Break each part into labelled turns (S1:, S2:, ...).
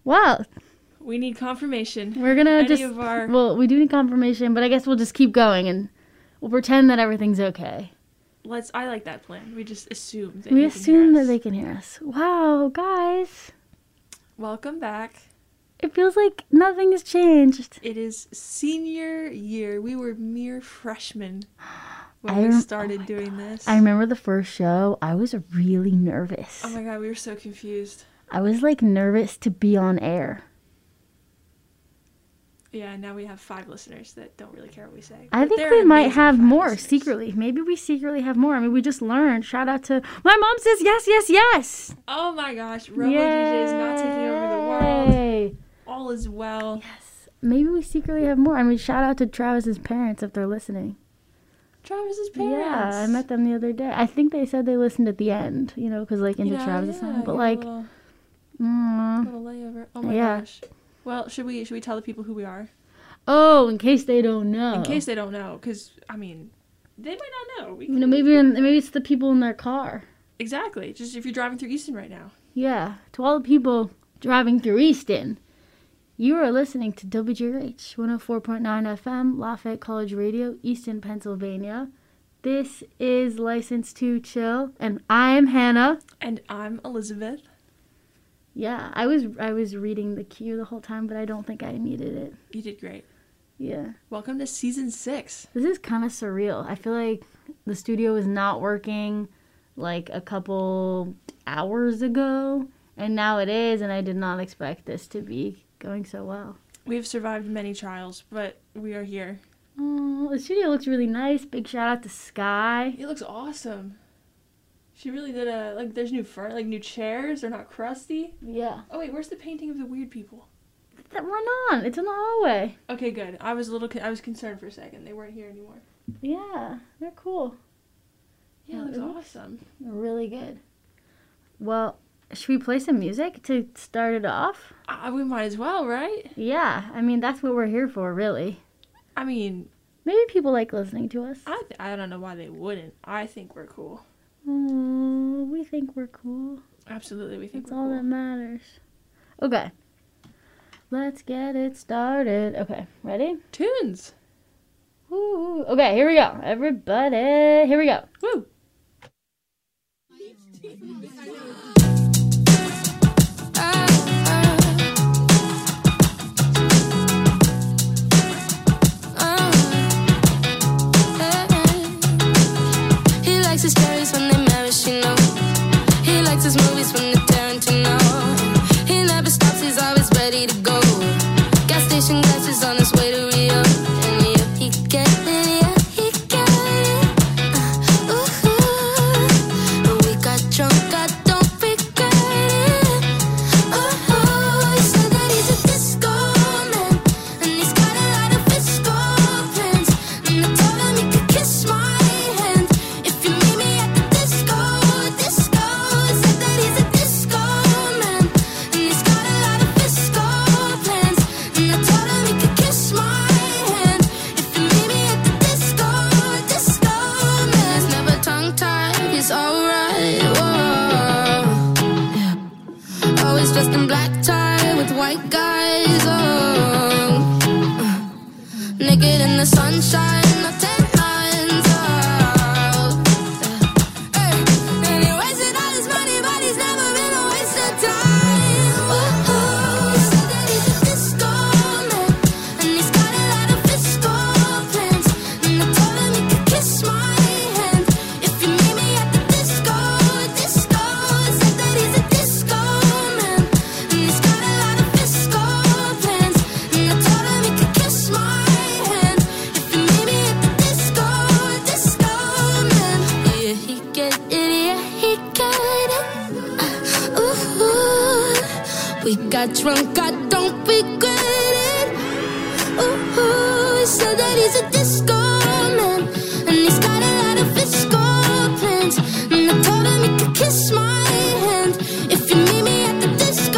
S1: Wow.
S2: We need confirmation.
S1: We're going to Well, we do need confirmation, but I guess we'll just keep going and we'll pretend that everything's okay.
S2: I like that plan. We just assume that
S1: they can hear us. Wow, guys.
S2: Welcome back.
S1: It feels like nothing has changed.
S2: It is senior year. We were mere freshmen when we started doing this.
S1: I remember the first show. I was really nervous.
S2: Oh my God, we were so confused.
S1: I was nervous to be on air.
S2: Yeah, now we have 5 listeners that don't really care what we say.
S1: I think we might have more listeners. Secretly. Maybe we secretly have more. I mean, we just learned. Shout out to my mom says yes, yes, yes.
S2: Oh my gosh, Robo DJ is not taking over the world. All is well.
S1: Yes. Maybe we secretly have more. I mean, shout out to Travis's parents if they're listening.
S2: Travis's parents?
S1: Yeah, I met them the other day. I think they said they listened at the end, because into Travis's song. But
S2: little layover. Oh my gosh. Well, should we tell the people who we are?
S1: Oh, in case they don't know.
S2: In case they don't know, because, I mean, they might not know.
S1: Maybe it's the people in their car.
S2: Exactly. Just if you're driving through Easton right now.
S1: Yeah. To all the people driving through Easton, you are listening to WGRH 104.9 FM, Lafayette College Radio, Easton, Pennsylvania. This is License to Chill, and I'm Hannah.
S2: And I'm Elizabeth.
S1: Yeah, I was reading the cue the whole time, but I don't think I needed it.
S2: You did great.
S1: Yeah.
S2: Welcome to season 6.
S1: This is kind of surreal. I feel like the studio was not working a couple hours ago, and now it is, and I did not expect this to be going so well.
S2: We've survived many trials, but we are here.
S1: Oh, the studio looks really nice. Big shout out to Sky.
S2: It looks awesome. She really did there's new new chairs. They're not crusty.
S1: Yeah.
S2: Oh, wait, where's the painting of the weird people?
S1: That run on. It's in the hallway.
S2: Okay, good. I was concerned for a second. They weren't here anymore.
S1: Yeah, they're cool.
S2: Yeah, it looks awesome.
S1: Really good. Well, should we play some music to start it off?
S2: We might as well, right?
S1: Yeah, I mean, that's what we're here for, really.
S2: I mean...
S1: Maybe people like listening to us.
S2: I don't know why they wouldn't. I think we're cool.
S1: Oh, we think we're cool.
S2: Absolutely, we think
S1: we're cool. That's all that matters. Okay. Let's get it started. Okay, ready?
S2: Tunes.
S1: Woo. Okay, here we go. Everybody, here we go.
S2: Woo.
S3: He likes his stories when they maraschino. He likes his movies when they're Tarantino. He never stops, he's always ready to go. Gas station glasses on his way to Rio. And yeah, he get it, yeah, he get it. Ooh, we got drunk, I don't regret it. Ooh, he said that he's a disco man, and he's got a lot of disco friends. And I told him he could kiss my hand if you meet me at the disco. He said that he's a disco man, and he's got a lot of disco plans. And I told him he could kiss my hand if you meet me at the disco. Man, he's never tongue-tied, he's alright. Whoa, yeah. Always dressed in black tie with white guys. Oh, naked in the sunshine, no tan lines. Oh, hey. And he wasted all his money, but he's never been a waste of time. He said that he's a disco man, and he's got a lot of disco plans. And I told him he could kiss my hand if you meet me at the disco. He said that he's a disco man, and he's got a lot of disco plans. And I told him he could kiss my hand if you meet me at the disco man. Yeah, he get it, yeah, he get it. Ooh, we got drunk, I don't regret it. Ooh, he said that he's a disco man, and he's got a lot of disco plans. And I told him he could kiss my hand if you meet me at the disco.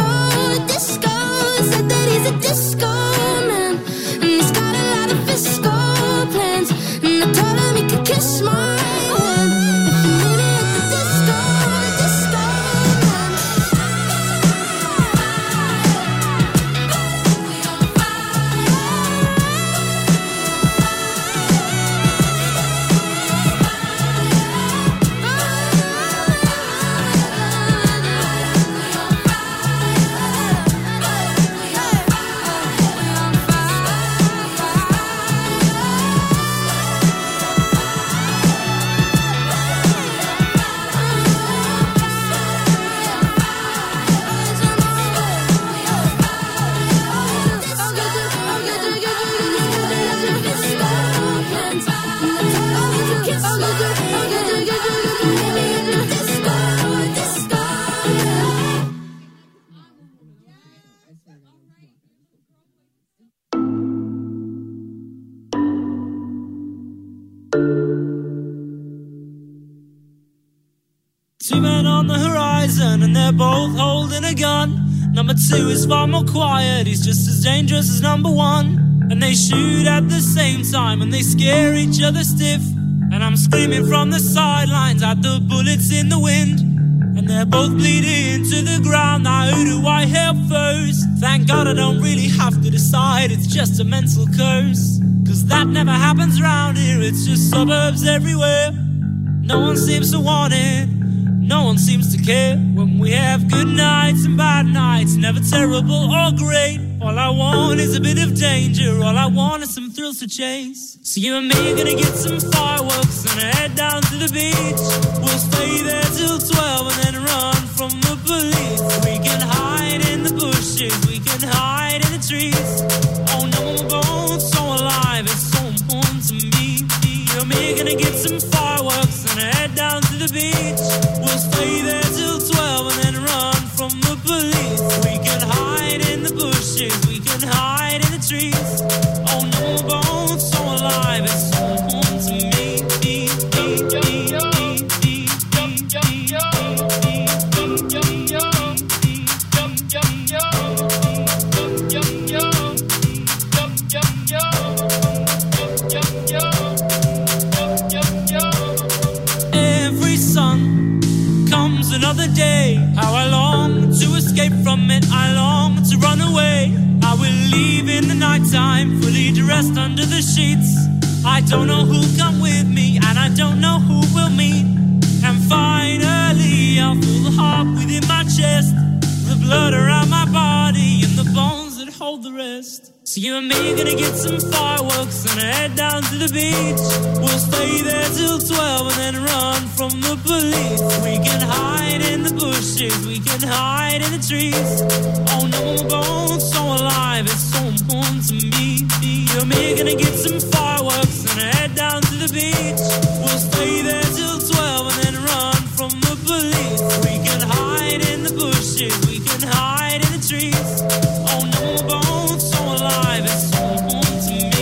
S3: He said that he's a disco man, and he's got a lot of disco plans. And I told him he could kiss my hand if you meet me at the disco man.
S4: Two men on the horizon and they're both holding a gun. Number two is far more quiet, he's just as dangerous as number one. And they shoot at the same time and they scare each other stiff. And I'm screaming from the sidelines at the bullets in the wind. And they're both bleeding to the ground, now who do I help first? Thank God I don't really have to decide, it's just a mental curse. Cause that never happens round here, it's just suburbs everywhere. No one seems to want it, no one seems to care. When we have good nights and bad nights, never terrible or great. All I want is a bit of danger, all I want is some thrills to chase. So you and me are gonna get some fireworks and head down to the beach. We'll stay there till 12 and then run from the police. We can hide in the bushes, we can hide in the trees. Oh no, my bones so alive, it's so important to me. You and me are gonna get some fireworks and head down to the beach. We'll stay there till 12 and then run from the police. We can hide in the bushes, we can hide in the trees. Oh no, my bones so alive, it's so important to me. Every sun comes another day. How I long to escape from it, I long to run away. I will leave in the nighttime, fully dressed under the sheets. I don't know who'll come with me, and I don't know who will meet. And finally I'll feel the heart within my chest, the blood around my body, and the bones that hold the rest. So you and me are gonna get some fireworks and head down to the beach. We'll stay there till 12 and then run from the police. We can hide in the bushes, we can hide in the trees. Oh no, my bones so alive, it's so important to me. You and me are gonna get some fireworks and head down to the beach. We'll stay there till 12 and then run from the police. We can hide in the bushes, we can hide in the trees. Oh no, my bones so alive, it's so important to me.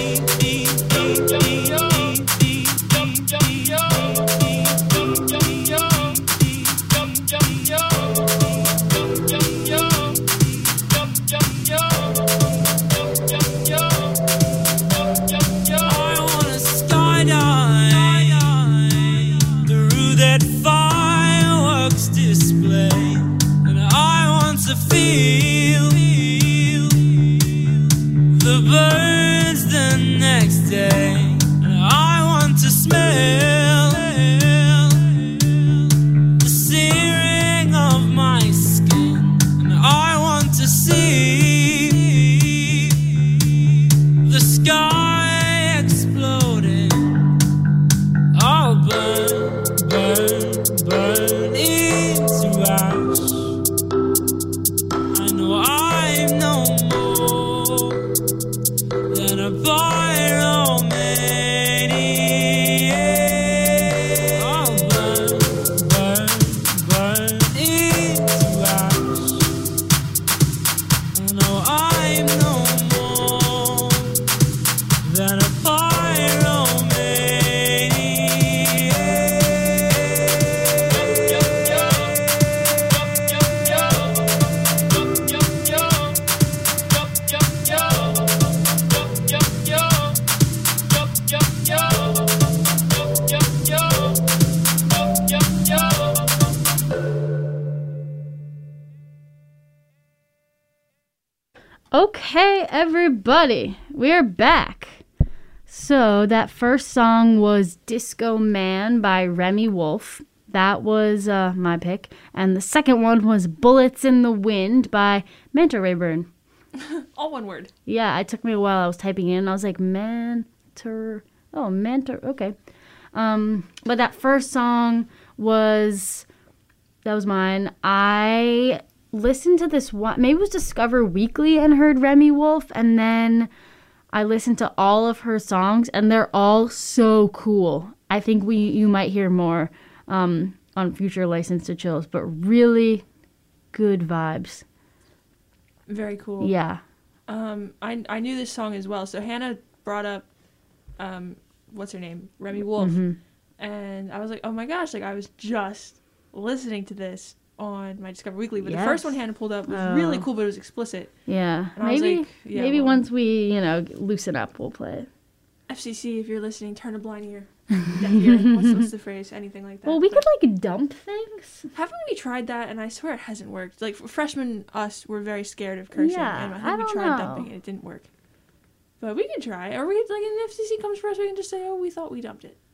S4: I wanna skydive through that fireworks display, and I want to feel the birds the next day, and I want to smell the searing of my skin, and I want to see the sky exploding. I'll burn, burn, burn into ash. I know I'm no more than a pyromaniac. I'll burn, burn, burn into ash. I know I'm no more than a
S1: Okay, everybody, we're back. So that first song was Disco Man by Remy Wolf. That was my pick. And the second one was Bullets in the Wind by Manta Ray Burn.
S2: All one word.
S1: Yeah, it took me a while. I was typing in. I was like, Manta. Okay. But that first song was mine. I listened to this one, maybe it was Discover Weekly, and heard Remy Wolf, and then I listened to all of her songs, and they're all so cool. I think you might hear more on future License to Chills, but really good vibes.
S2: Very cool.
S1: Yeah.
S2: I knew this song as well. So Hannah brought up what's her name, Remy Wolf, and I was like, oh my gosh, like I was just listening to this on my Discover Weekly, but the first one Hannah pulled up was really cool, but it was explicit.
S1: Yeah,
S2: and I was
S1: maybe
S2: like, yeah,
S1: maybe
S2: well,
S1: once we loosen up, we'll play it.
S2: FCC, if you're listening, turn a blind ear. Deaf ear. What's the phrase? Anything like that.
S1: Well, we
S2: But
S1: could like dump things.
S2: haven't we tried that? And I swear it hasn't worked. Like freshmen, us were very scared of cursing,
S1: Yeah,
S2: and I
S1: I
S2: think we
S1: don't
S2: tried
S1: know.
S2: dumping it. It didn't work. But we can try. Or we could, like, if the FCC comes for us, we can just say, "Oh, we thought we dumped it."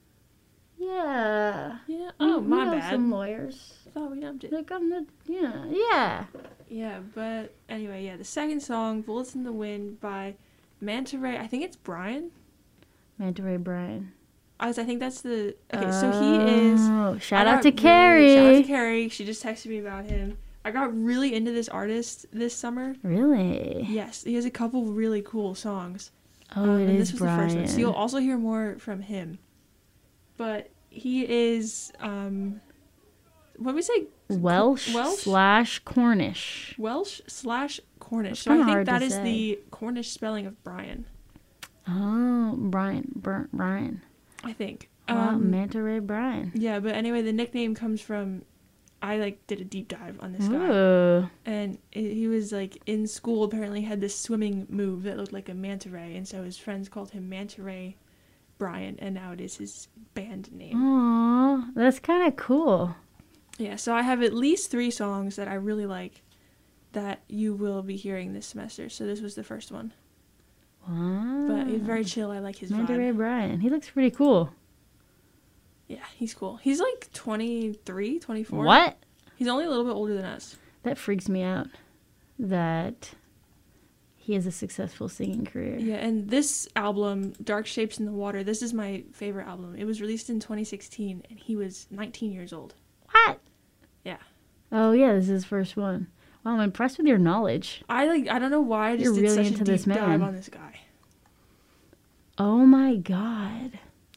S1: Yeah.
S2: Yeah. Oh,
S1: We
S2: my
S1: know
S2: bad.
S1: Some lawyers.
S2: Thought we dumped it.
S1: Like on the yeah.
S2: Yeah, but anyway, yeah. The second song, "Bullets in the Wind" by Manta Ray. I think it's Brian.
S1: Manta Ray Brian.
S2: I think that's the. Okay, so he is.
S1: Oh, shout
S2: I
S1: out
S2: got
S1: to Carrie.
S2: Shout out to Carrie. She just texted me about him. I got really into this artist this summer.
S1: Really?
S2: Yes, he has a couple really cool songs.
S1: Oh, it
S2: and
S1: is
S2: this was
S1: Brian.
S2: the first one. So you'll also hear more from him. But he is, what do we say?
S1: Welsh / Cornish.
S2: Welsh/Cornish.
S1: That's
S2: So I
S1: kinda
S2: think
S1: hard
S2: that
S1: to
S2: is
S1: say.
S2: the Cornish spelling of Brian.
S1: Oh, Brian.
S2: I think.
S1: Wow, Manta Ray Brian.
S2: Yeah, but anyway, the nickname comes from, I like did a deep dive on this guy.
S1: Ooh.
S2: And he was like in school, apparently had this swimming move that looked like a manta ray, and so his friends called him Manta Ray Brian, and now it is his band name.
S1: Aw, that's kind of cool.
S2: Yeah, so I have at least 3 songs that I really like that you will be hearing this semester. So this was the first one.
S1: Wow.
S2: But he's very chill. I like his
S1: Manta Ray
S2: vibe.
S1: Brian. He looks pretty cool.
S2: Yeah, he's cool. He's like 23, 24.
S1: What?
S2: He's only a little bit older than us.
S1: That freaks me out. That he has a successful singing career.
S2: Yeah, and this album, Dark Shapes in the Water, this is my favorite album. It was released in 2016, and he was 19 years old.
S1: What?
S2: Yeah.
S1: Oh yeah, this is his first one. Wow, I'm impressed with your knowledge.
S2: I don't know why I just
S1: You're
S2: did
S1: really
S2: such
S1: into
S2: a
S1: this
S2: deep dive
S1: man.
S2: on this guy.
S1: Oh my god.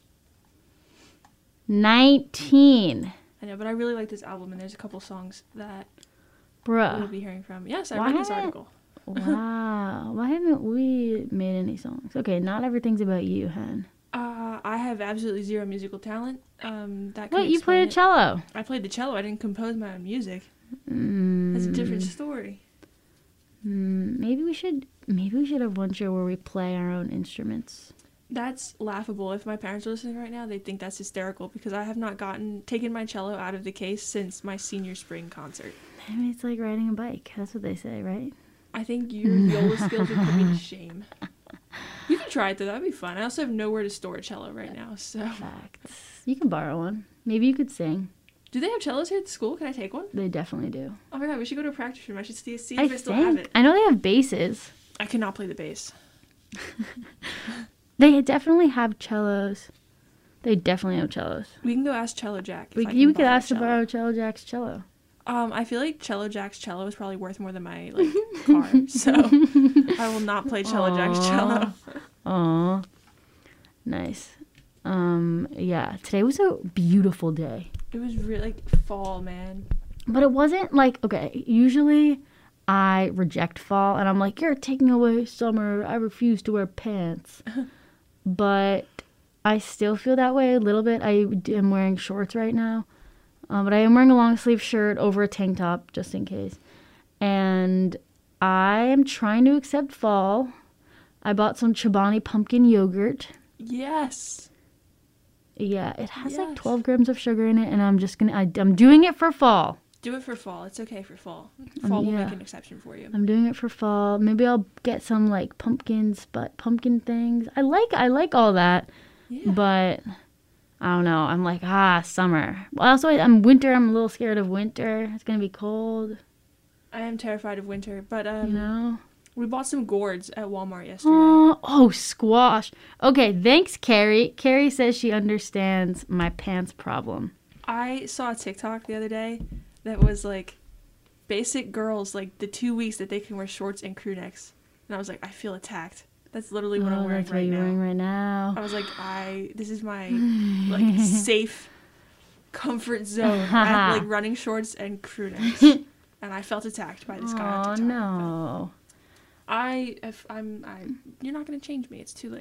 S1: 19.
S2: I know, but I really like this album, and there's a couple songs that
S1: Bruh.
S2: we'll be hearing from. Yes, I
S1: Why
S2: read this
S1: haven't-
S2: article.
S1: Wow. Why haven't we made any songs? Okay, not everything's about you, hun.
S2: I have absolutely zero musical talent. That
S1: What, you play a cello?
S2: I played the cello. I didn't compose my own music.
S1: Mm,
S2: That's a different story.
S1: maybe we should have one show where we play our own instruments.
S2: That's laughable. If my parents are listening right now, they'd think that's hysterical because I have not taken my cello out of the case since my senior spring concert.
S1: Maybe it's like riding a bike. That's what they say, right?
S2: I think your viola skills would put me to shame. You can try it though. That'd be fun. I also have nowhere to store a cello right now. So,
S1: Facts. You can borrow one. Maybe you could sing.
S2: do they have cellos here at the school? Can I take one?
S1: They definitely do.
S2: Oh my god, we should go to a practice room. I should see
S1: I
S2: if I still have
S1: think.
S2: it.
S1: I know they have basses.
S2: I cannot play the bass.
S1: They definitely have cellos. They definitely have cellos.
S2: We can go ask Cello Jack. If I
S1: You
S2: can
S1: could
S2: borrow a
S1: ask to
S2: cello.
S1: borrow Cello Jack's cello.
S2: I feel like Cello Jack's cello is probably worth more than my car, so I will not play Cello Jack's cello.
S1: Aw. Nice. Yeah, today was a beautiful day.
S2: It was really fall, man.
S1: But it wasn't like, okay, usually I reject fall and I'm like, you're taking away summer. I refuse to wear pants. But I still feel that way a little bit. I am wearing shorts right now. But I am wearing a long sleeve shirt over a tank top just in case. And I am trying to accept fall. I bought some Chobani pumpkin yogurt.
S2: Yes.
S1: Yeah, it has like
S2: Yes.
S1: 12 grams of sugar in it, and I'm just gonna, I'm doing it for fall.
S2: Do it for fall. It's okay for fall. Fall will
S1: yeah.
S2: make an exception for you.
S1: I'm doing it for fall. Maybe I'll get some like pumpkin things. I like all that,
S2: Yeah.
S1: but I don't know. I'm like, summer. Well, also, I'm winter. I'm a little scared of winter. It's gonna be cold,
S2: I am terrified of winter, but
S1: you know.
S2: we bought some gourds at Walmart yesterday.
S1: Oh, squash. Okay, thanks, Carrie. Carrie says she understands my pants problem.
S2: I saw a TikTok the other day that was like basic girls, like the 2 weeks that they can wear shorts and crew necks. And I was like, I feel attacked. That's literally what I'm wearing
S1: That's what
S2: right
S1: you're
S2: now.
S1: wearing right now.
S2: I was like, this is my like safe comfort zone. I have like running shorts and crew necks. And I felt attacked by this guy on
S1: Oh
S2: TikTok.
S1: no.
S2: You're not gonna change me. It's too late.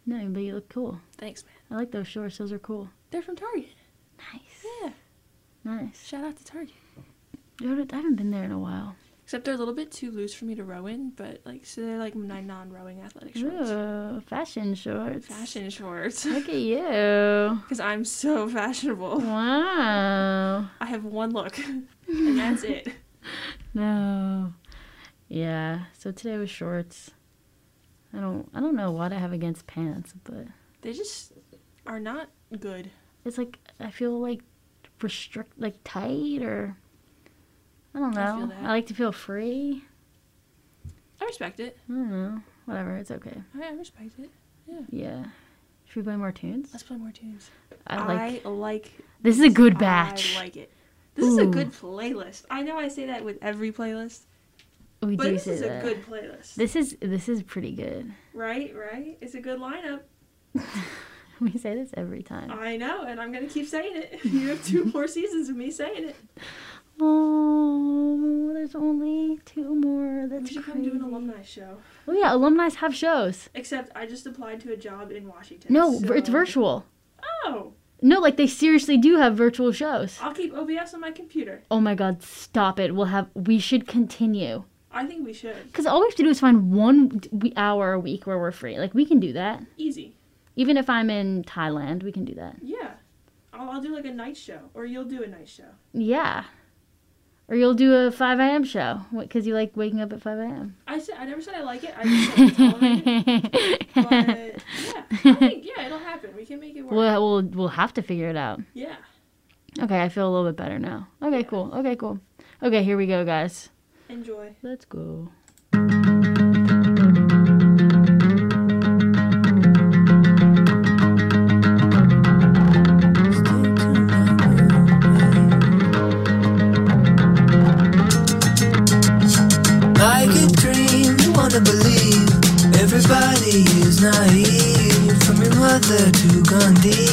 S1: No, but you look cool.
S2: Thanks, man.
S1: I like those shorts. Those are cool.
S2: They're from Target.
S1: Nice.
S2: Yeah.
S1: Nice.
S2: Shout out to Target.
S1: Dude, I haven't been there in a while.
S2: Except they're a little bit too loose for me to row in, but like, so they're like my non-rowing athletic shorts.
S1: Ooh, fashion shorts.
S2: Fashion shorts.
S1: Look at you.
S2: Because I'm so fashionable.
S1: Wow.
S2: I have one look, and that's it.
S1: No. Yeah. So today was shorts. I don't know what I have against pants, but
S2: They just are not good.
S1: it's like I feel like like tight, or I don't know.
S2: I feel that.
S1: I like to feel free.
S2: I respect it.
S1: I don't know. Whatever. It's okay.
S2: I respect it. Yeah.
S1: Yeah. Should we play more tunes?
S2: Let's play more tunes.
S1: I
S2: like.
S1: This is a good batch.
S2: I like it. This is a
S1: Ooh.
S2: good playlist. I know I say that with every playlist,
S1: We
S2: but
S1: do
S2: this
S1: say
S2: is a
S1: that.
S2: good playlist.
S1: This is pretty good.
S2: Right? It's a good lineup.
S1: We say this every time.
S2: I know, and I'm gonna keep saying it. You have 2 more seasons of me saying it.
S1: Oh, there's only 2 more. That's
S2: We should come
S1: crazy.
S2: do an alumni show.
S1: Oh yeah, alumni have shows.
S2: Except I just applied to a job in Washington.
S1: No,
S2: so-
S1: it's virtual.
S2: Oh,
S1: No, like they seriously do have virtual shows.
S2: I'll keep OBS on my computer.
S1: Oh my god, stop it. We should continue.
S2: I think we should.
S1: Because all we have to do is find 1 hour a week where we're free. Like, we can do that.
S2: Easy.
S1: Even if I'm in Thailand, we can do that.
S2: Yeah. I'll do like a night show, or you'll do a night show.
S1: Yeah. Or you'll do a 5 a.m. show. Because you like waking up at 5 a.m.
S2: I never said I like it. I just said I tolerate it. But yeah, I think it'll happen. We can make it work.
S1: We'll have to figure it out.
S2: Yeah.
S1: Okay, I feel a little bit better now. Okay, cool. Okay, cool. Okay, here we go, guys.
S2: Enjoy.
S1: Let's go.
S5: Like a dream, you wanna believe everybody is naive. From your mother to Gandhi.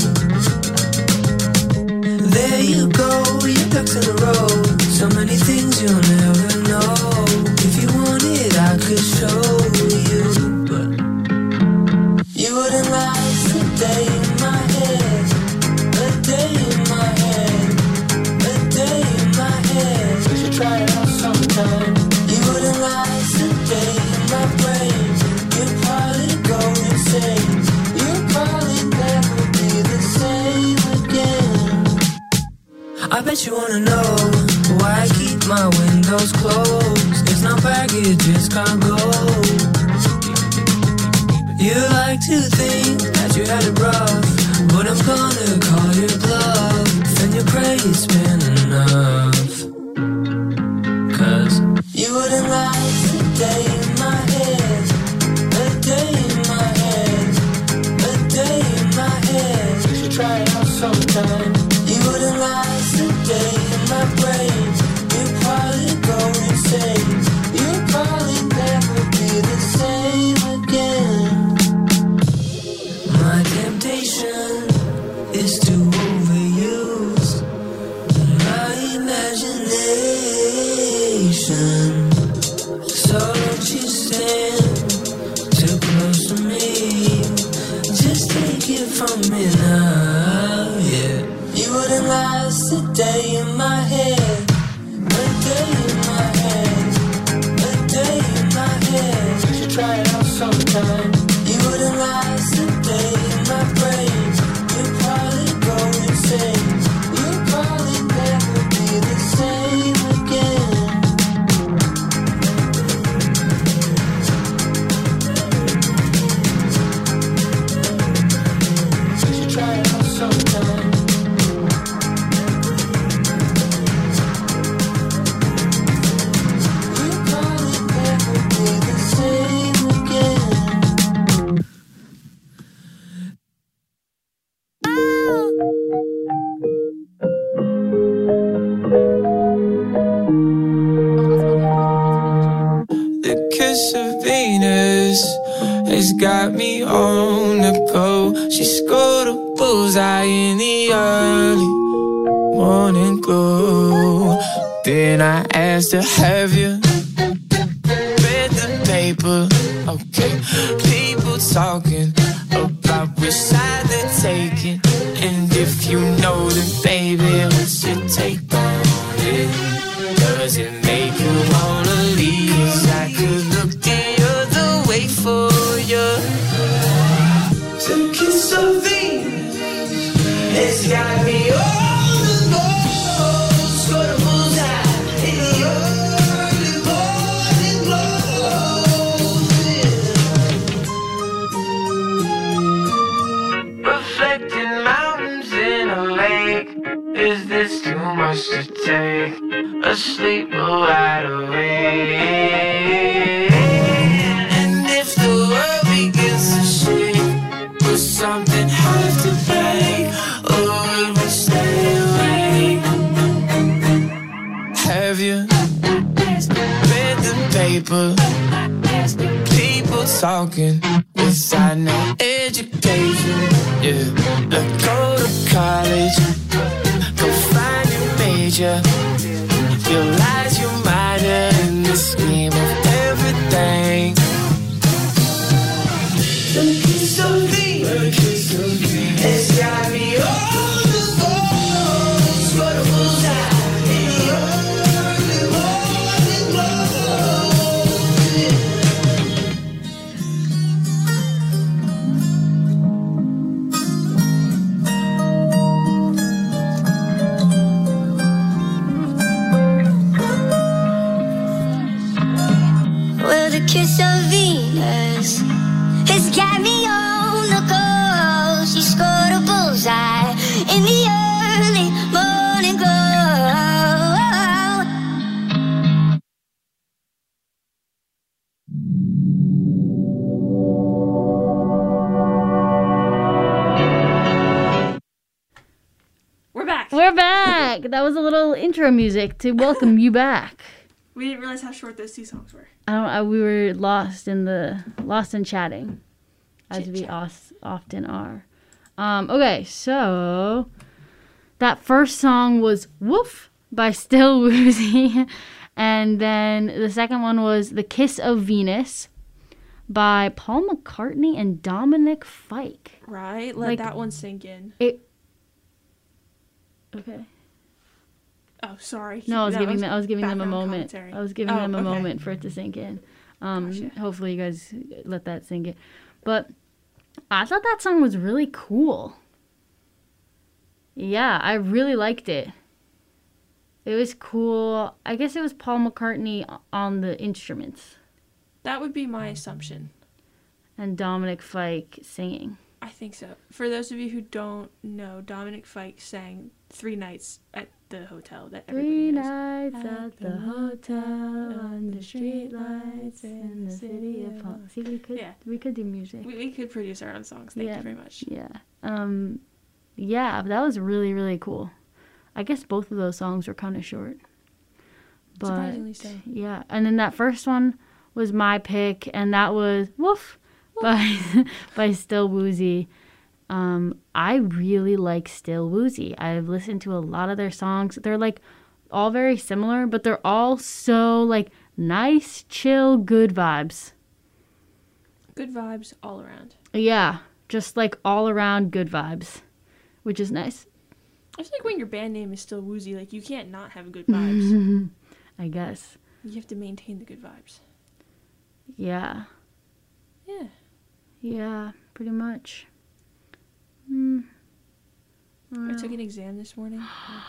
S5: There you go, your ducks in a row. So many things you'll never know. If you want it, I could show you. But you wouldn't last a day in my head. A day in my head. A day in my head. You should try it out sometime. You wouldn't last a day in my brain. You'd probably go insane. You'd probably never be the same again. I bet you wanna know why I keep my windows closed. It's not baggage, it's cargo. You like to think that you had it rough, but I'm gonna call your bluff. And your praise been enough. Cause you wouldn't last a day in my head. A day in my head. A day in my head. You should try it out sometime. You wouldn't last a day in my brain. You'd probably go insane. You'd probably never be the same again. My temptation is to overuse my imagination. So don't you stand too close to me. Just take it from me now, yeah. You wouldn't last a day in my head. A day in my head. A day in my head. You should try it out sometime. You wouldn't last a day in my brain. You'd probably go insane. You'd probably never be the same again. You should try it out sometime. You'd probably never be the same again. The kiss of Venus has got me on the go. She scored a bullseye in the early morning glow. Then I asked her, have you read the paper? Okay, people talking wish I'd have taken. And if you know then baby, what's your take on it? Does it make you wanna leave? 'Cause I could look the other way for you. The kiss of Venus has got me all alone. Sort of bullseye in the early morning glow. Reflecting mountains in a lake. Is this too much to take? Asleep or wide awake? And if the world begins to shake, will something have to break? Or will we stay awake? Have you read the paper? People talking without no education. Yeah, like go to college, go find your major. Realize you matter in the scheme of everything. The kiss of Venus has got me all alone. Sort of bullseye in the early morning glow.
S3: Well, the kiss of Venus has got me on the go. She scored a bullseye in the early morning glow.
S2: We're back.
S1: We're back. That was a little intro music to welcome you back.
S2: We didn't realize how short those two songs were.
S1: We were lost in chatting, as we
S2: Chit-chat.
S1: often are. Okay, so that first song was "Woof" by Still Woozy, and then the second one was "The Kiss of Venus" by Paul McCartney and Dominic Fike.
S2: Right? Let
S1: Like-
S2: that one sink in.
S1: Okay.
S2: Oh, sorry.
S1: No, I was
S2: That
S1: giving them a
S2: background
S1: moment.
S2: commentary.
S1: I was giving
S2: Oh,
S1: them a
S2: okay.
S1: moment for it to sink in.
S2: Gotcha.
S1: Hopefully you guys let that sink in. But I thought that song was really cool. Yeah, I really liked it. It was cool. I guess it was Paul McCartney on the instruments
S2: That would be my assumption.
S1: and Dominic Fike singing.
S2: I think so. For those of you who don't know, Dominic Fike sang 3 nights at the hotel that everybody
S1: 3
S2: knows.
S1: nights at the hotel under streetlights in the city of Palm. See, we could do music.
S2: We could produce our own songs. Thank you very much.
S1: Yeah. Yeah, but that was really, really cool. I guess both of those songs were kind of short. But
S2: Surprisingly so.
S1: yeah, and then that first one was my pick, and that was "Woof" by Still Woozy. I really like Still Woozy. I've listened to a lot of their songs. They're like all very similar, but they're all so like nice, chill, good vibes.
S2: Good vibes all around.
S1: Yeah, just like all around good vibes, which is nice.
S2: I feel like when your band name is Still Woozy, like you can't not have good vibes.
S1: I guess.
S2: You have to maintain the good vibes.
S1: Yeah.
S2: Yeah.
S1: Yeah, pretty much.
S2: I took an exam this morning.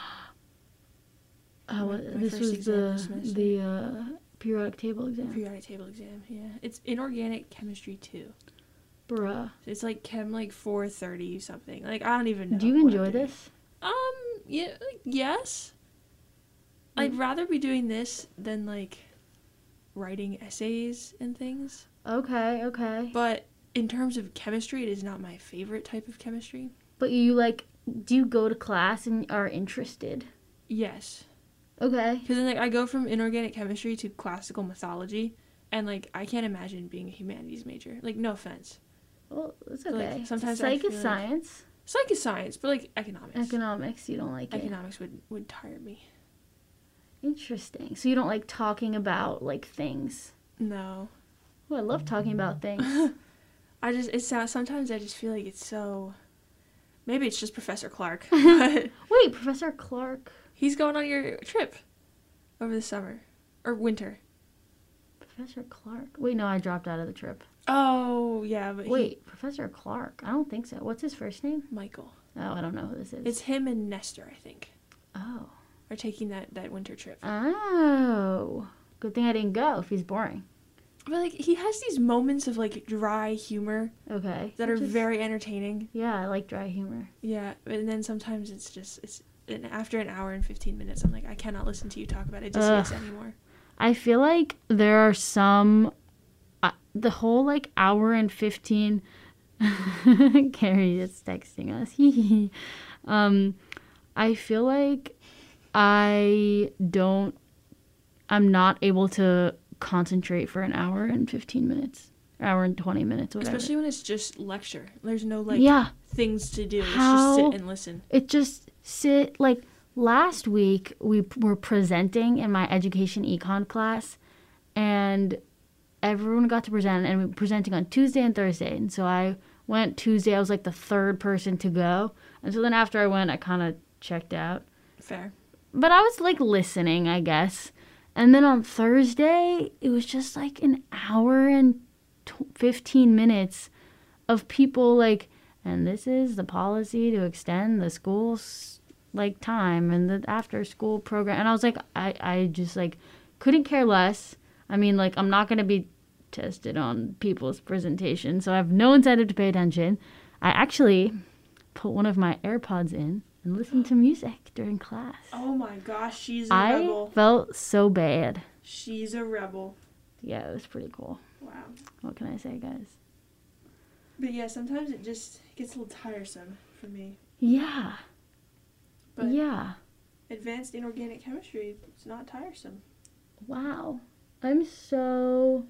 S2: My
S1: This
S2: first
S1: was
S2: exam this semester.
S1: the periodic table exam.
S2: Periodic table exam, yeah. It's inorganic chemistry 2.
S1: Bruh.
S2: It's like Chem like 430 something. Like I don't even know.
S1: Do you
S2: what I'm
S1: enjoy
S2: doing.
S1: this?
S2: Yeah, like, yes. I'd rather be doing this than like writing essays and things.
S1: Okay.
S2: But in terms of chemistry, it is not my favorite type of chemistry.
S1: But you like, do you go to class and are interested?
S2: Yes.
S1: Okay.
S2: Because then like I go from inorganic chemistry to classical mythology, and like I can't imagine being a humanities major. Like no offense.
S1: Well, it's
S2: Like,
S1: okay.
S2: sometimes I
S1: Psych is
S2: feel like-
S1: science.
S2: Psych is science, but like economics.
S1: Economics, you don't like it.
S2: Economics would tire me.
S1: Interesting. So you don't like talking about like things.
S2: No.
S1: Oh, I love talking about things.
S2: Sometimes I just feel like it's so. Maybe it's just Professor Clark, but
S1: Wait, Professor Clark.
S2: he's going on your trip over the summer or winter.
S1: Professor Clark. Wait, no, I dropped out of the trip.
S2: Oh yeah, but
S1: Wait, Professor Clark. I don't think so. What's his first name?
S2: Michael.
S1: Oh, I don't know who this is.
S2: It's him and Nestor, I think,
S1: Oh.
S2: are taking that winter trip.
S1: Oh. Good thing I didn't go if he's boring.
S2: But like he has these moments of like dry humor
S1: Okay.
S2: that are very entertaining.
S1: Yeah, I like dry humor.
S2: Yeah, and then sometimes after an hour and 15 minutes, I'm like, I cannot listen to you talk about Odysseus anymore.
S1: I feel like there are some. The whole like hour and 15. Carrie is texting us. I feel like I'm not able to concentrate for an hour and 15 minutes, hour and 20 minutes, whatever.
S2: Especially when it's just lecture. There's no like things to do. It's
S1: How-
S2: just sit and listen.
S1: It just like last week we were presenting in my education econ class, and everyone got to present, and we were presenting on Tuesday and Thursday. And so I went Tuesday. I was like the third person to go, and so then after I went, I kind of checked out.
S2: Fair.
S1: But I was like listening, I guess. And then on Thursday, it was just like an hour and 15 minutes of people like, and this is the policy to extend the school's like time and the after school program. And I was like, I just like couldn't care less. I mean, like, I'm not going to be tested on people's presentations, so I have no incentive to pay attention. I actually put one of my AirPods in and listened to music during class.
S2: Oh my gosh, she's a rebel.
S1: I felt so bad.
S2: She's a rebel.
S1: Yeah, it was pretty cool.
S2: Wow.
S1: What can I say, guys?
S2: But yeah, sometimes it just gets a little tiresome for me.
S1: Yeah.
S2: But
S1: Yeah.
S2: advanced inorganic chemistry, it's not tiresome.
S1: Wow. I'm so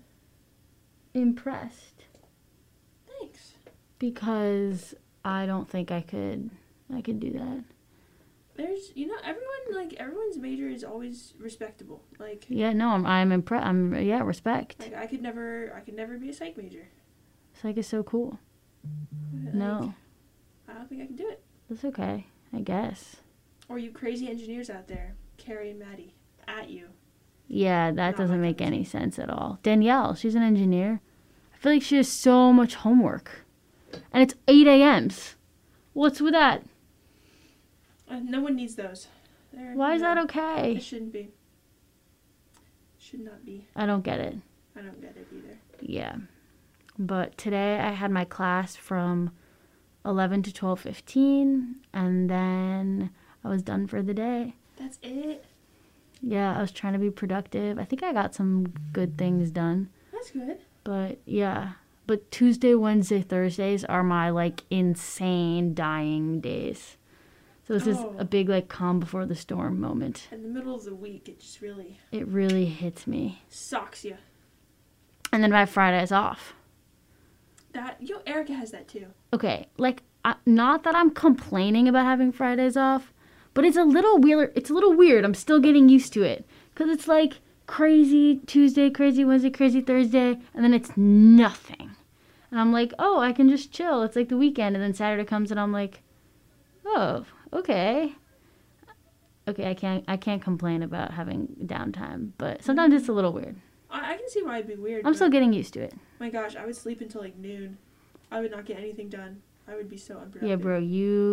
S1: impressed
S2: Thanks.
S1: because I don't think I could do that.
S2: There's, everyone's major is always respectable. Like,
S1: Yeah, no, I'm impressed. Respect.
S2: like I could never be a psych major.
S1: Psych is so cool.
S2: Like,
S1: No,
S2: I don't think I can do it.
S1: that's okay, I guess.
S2: Or you crazy engineers out there, Carrie and Maddie, at you.
S1: Yeah, that
S2: Not
S1: doesn't
S2: my
S1: make
S2: cup of
S1: any sense at all. Danielle, she's an engineer. I feel like she has so much homework. And it's 8 a.m.s. What's with that?
S2: No one needs those.
S1: Why is that
S2: It
S1: okay?
S2: shouldn't be. Should not be.
S1: I don't get it.
S2: I don't get it either.
S1: Yeah. But today I had my class from 11 to 12:15, and then I was done for the day.
S2: That's it.
S1: Yeah, I was trying to be productive. I think I got some good things done.
S2: That's good.
S1: But yeah. But Tuesday, Wednesday, Thursdays are my like insane dying days. So this is
S2: Oh.
S1: a big like calm before the storm moment.
S2: In the middle of the week, it just really
S1: It really hits me.
S2: socks you.
S1: And then my Friday's off.
S2: Erica has that too.
S1: Okay, like not that I'm complaining about having Fridays off, but it's a little weird. It's a little weird. I'm still getting used to it because it's like crazy Tuesday, crazy Wednesday, crazy Thursday, and then it's nothing. And I'm like, oh, I can just chill. It's like the weekend, and then Saturday comes, and I'm like, oh, okay. Okay, I can't complain about having downtime, but sometimes it's a little weird.
S2: I can see why it'd be weird.
S1: I'm
S2: but
S1: still getting used to it.
S2: my gosh, I would sleep until like noon. I would not get anything done. I would be so unproductive.
S1: Yeah, bro,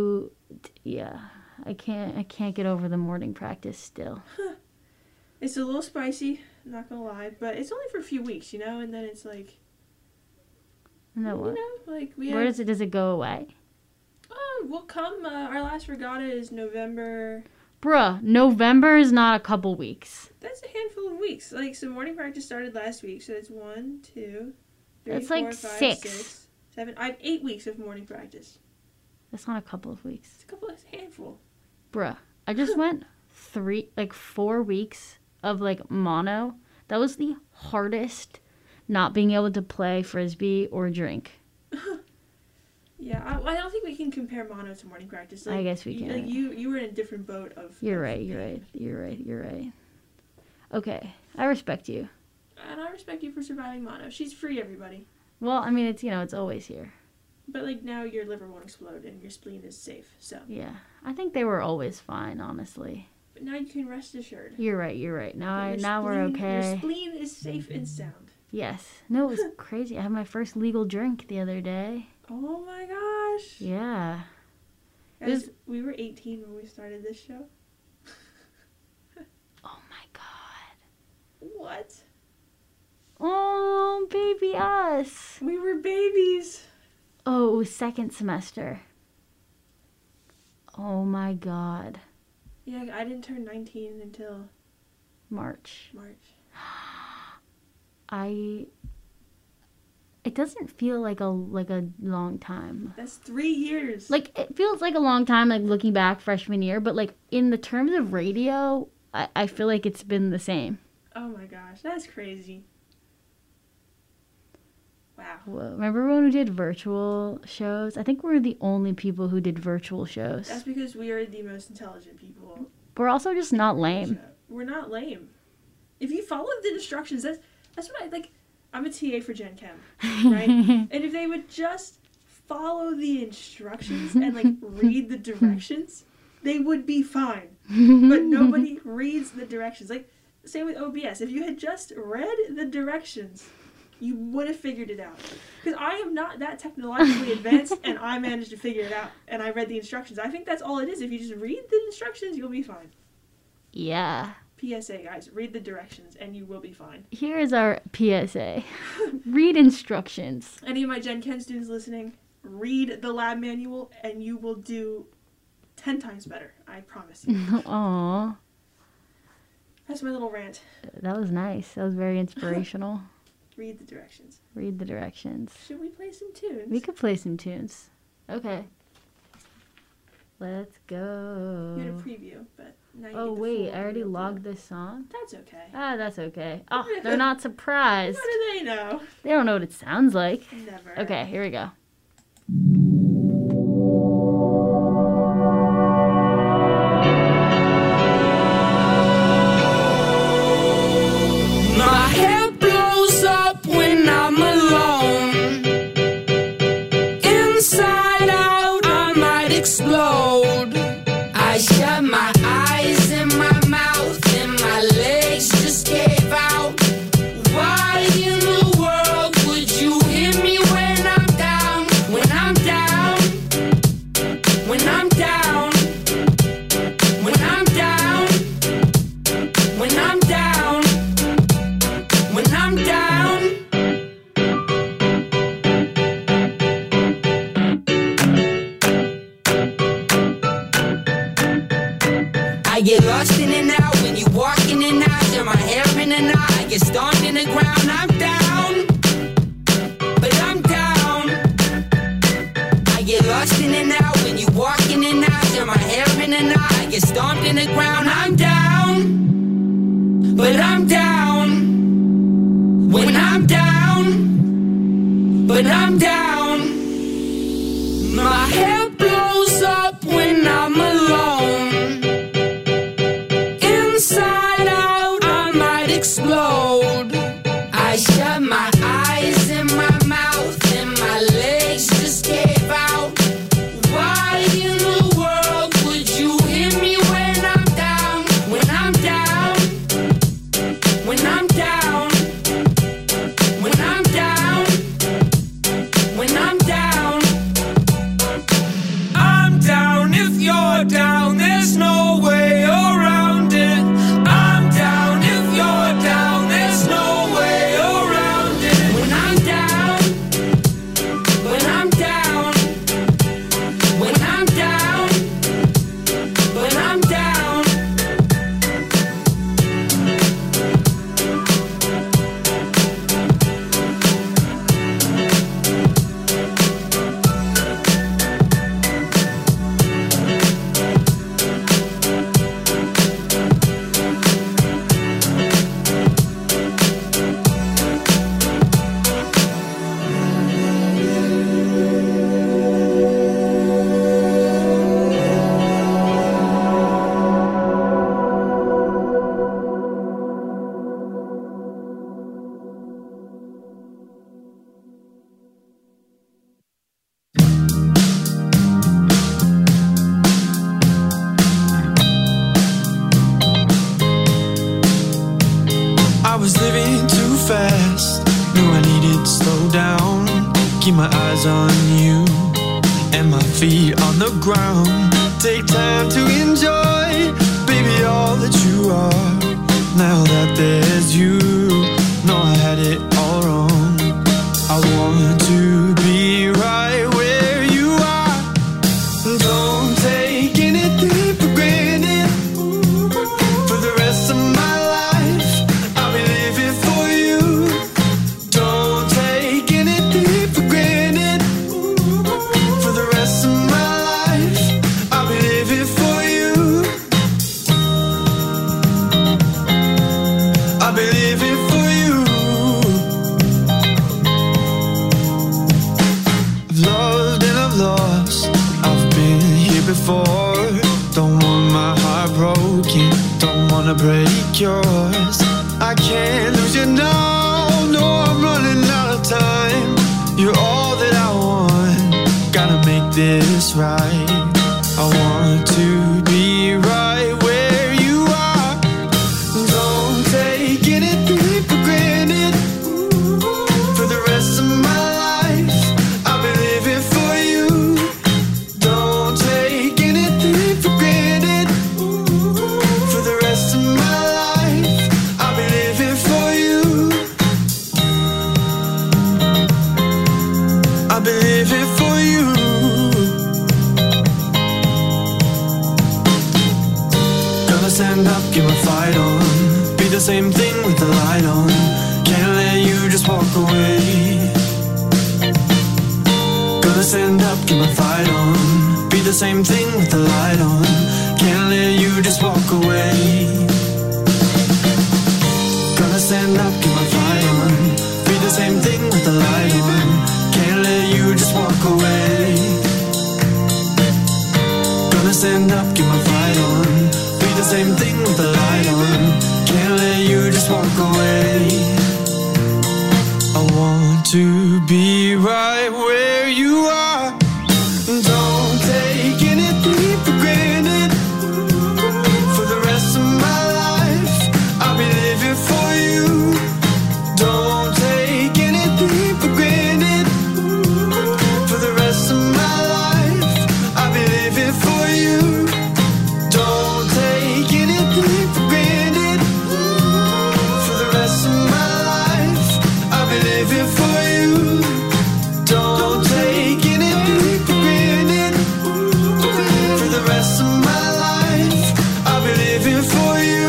S1: I can't get over the morning practice still.
S2: It's a little spicy, I'm not gonna lie, but it's only for a few weeks, and then it's like,
S1: And then what?
S2: like we
S1: Where
S2: have,
S1: does it come?
S2: we'll come, our last regatta is November.
S1: Bruh, November is not a couple weeks.
S2: That's a handful of weeks. Like, so morning practice started last week, so it's 1, 2, 3,
S1: That's
S2: 4,
S1: like
S2: 5,
S1: 6.
S2: 6, 7. I have 8 weeks of morning practice.
S1: That's not a couple of weeks.
S2: It's a handful.
S1: Bruh, I just went 4 weeks of like mono. That was the hardest not being able to play frisbee or drink.
S2: Yeah, I don't think we can compare mono to morning practice.
S1: I guess we can.
S2: Like, you were in a different boat of...
S1: You're
S2: of
S1: right.
S2: pain.
S1: Okay, I respect you.
S2: And I respect you for surviving mono. She's free, everybody.
S1: Well, I mean, it's always here.
S2: But like now your liver won't explode and your spleen is safe. So.
S1: Yeah. I think they were always fine, honestly.
S2: But now you can rest assured.
S1: You're right. Now
S2: Your
S1: we're
S2: spleen-
S1: okay.
S2: Your spleen is safe and sound.
S1: Yes. No, it was crazy. I had my first legal drink the other day.
S2: Oh my gosh.
S1: Yeah.
S2: Guys, we were 18 when we started this show.
S1: Oh my god.
S2: What?
S1: Oh, baby us.
S2: We were babies.
S1: Oh, it was second semester. Oh my god.
S2: Yeah, I didn't turn 19 until
S1: March. It doesn't feel like a long time.
S2: That's 3 years.
S1: Like, it feels like a long time, like, looking back freshman year, but, like, in the terms of radio, I feel like it's been the same.
S2: Oh my gosh, that's crazy. Wow.
S1: Whoa. Remember when we did virtual shows? I think we're the only people who did virtual shows.
S2: That's because we are the most intelligent people.
S1: We're also just not lame.
S2: We're not lame. If you follow the instructions, that's what I like. I'm a TA for Gen Chem, right? And if they would just follow the instructions and like read the directions, they would be fine. But nobody reads the directions. Like, same with OBS. If you had just read the directions, you would have figured it out. Because I am not that technologically advanced, and I managed to figure it out, and I read the instructions. I think that's all it is. If you just read the instructions, you'll be fine.
S1: Yeah.
S2: PSA, guys, read the directions, and you will be fine.
S1: Here is our PSA. Read instructions.
S2: Any of my Gen Chem students listening, read the lab manual, and you will do 10 times better. I promise you.
S1: Aww.
S2: That's my little rant.
S1: That was nice. That was very inspirational.
S2: Read the directions.
S1: Read the directions.
S2: Should we play some tunes?
S1: We could play some tunes. Okay. Let's go.
S2: You had a preview, but now you
S1: Oh,
S2: get the
S1: wait.
S2: full
S1: I already
S2: real
S1: logged
S2: deal.
S1: this song?
S2: That's okay.
S1: Ah, that's okay. Oh, they're not surprised.
S2: How do they know?
S1: They don't know what it sounds like.
S2: Never.
S1: Okay, here we go.
S5: My hair blows up when I'm alone. Inside out, I might explode. I shut my eyes and my mouth and my legs just gave out. Why in the world would you hit me when I'm down? When I'm down? When I'm down? When I'm down? When I'm down? When I'm down, I get lost in and out when you walk in and out. Turn my hair in and out. I get stomped in the ground. I'm down, but I'm down. I get lost in and out when you walk in and out. Turn my hair in and out. I get stomped in the ground. I'm down, but I'm down. When I'm down, but I'm down. My hair blows up when I'm alone. Inside out, I might explode. I shut my eyes and my mouth and my legs just gave out. Why in the world would you hit me when I'm down? When I'm down? When I'm down? When I'm down, when I'm down, keep my eyes on you and my feet on the ground. Take time to enjoy, baby, all that you are. Now that there's you, no, I had it all wrong. I want to be right where you are. Don't take anything for granted. For the rest of my life, I'll be living for you. Don't take anything for granted. For the rest of my life, I'll be living for you. I'll be living for you. I've loved and I've lost. I've been here before. Don't want my heart broken. Don't wanna break yours. I can't lose you now. No, I'm running out of time. You're all that I want. Gotta make this right. I want to be right where you are. Don't take anything for granted. For the rest of my life, I'll be living for you. Don't take anything for granted. For the rest of my life, I'll be living for you. I'll be living for you. Gonna stand up, get my fight on. Be the same thing with the light on. Can't let you just walk away. Gonna stand up, get my fight on. Be the same thing with the light on. Can't let you just walk away. Gonna stand up, get my fight on. Be the same thing with the light on. Can't let you just walk away. Gonna stand up, get my fight on. Be the same thing with the light on. Can't let you just walk away. I want to be right where you are. Don't take anything for granted. For the rest of my life, I'll be living for you. Don't take anything for granted. For the rest of my life, I'll be living for you. Don't take anything for granted. For the rest of my life, I'll be living for you. Don't take anything for granted. For the rest of my life, I'll be living for you.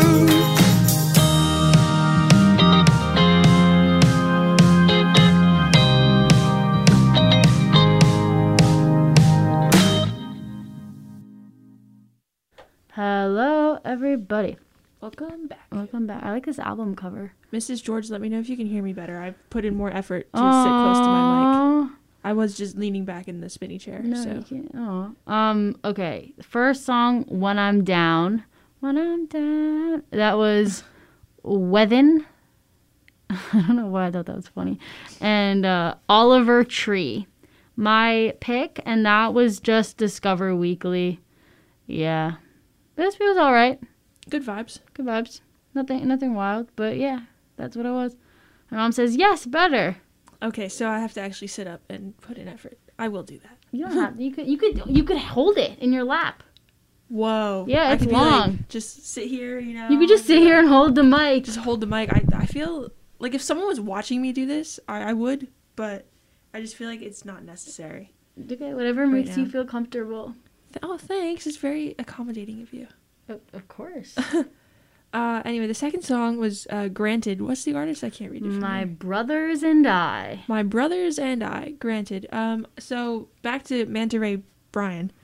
S1: Hello, everybody.
S2: Welcome back.
S1: Welcome back. I like this album cover.
S2: Mrs. George, let me know if you can hear me better. I've put in more effort to sit close to my mic. I was just leaning back in the spinny chair.
S1: No,
S2: so.
S1: you can't. Oh. Okay. First song, When I'm Down. When I'm Down. That was Weathin. I don't know why I thought that was funny. And Oliver Tree. My pick, and that was just Discover Weekly. Yeah. This feels all right.
S2: Good vibes.
S1: Good vibes. Nothing wild, but yeah, that's what it was. My mom says, yes, better.
S2: Okay, so I have to actually sit up and put in effort. I will do that.
S1: You don't have you could hold it in your lap.
S2: Whoa.
S1: Yeah,
S2: I
S1: it's
S2: could be
S1: long.
S2: like, just sit here, you know.
S1: You could just sit here and hold the mic.
S2: Just hold the mic. I feel like if someone was watching me do this, I would, but I just feel like it's not necessary.
S1: Okay, whatever
S2: Right
S1: makes you
S2: now.
S1: feel comfortable.
S2: Oh, thanks. It's very accommodating of you.
S1: Of course.
S2: Anyway, the second song was Granted. What's the artist? I can't read it from
S1: My
S2: here.
S1: Brothers and I.
S2: My Brothers and I. Granted. So back to Manta Ray Brian.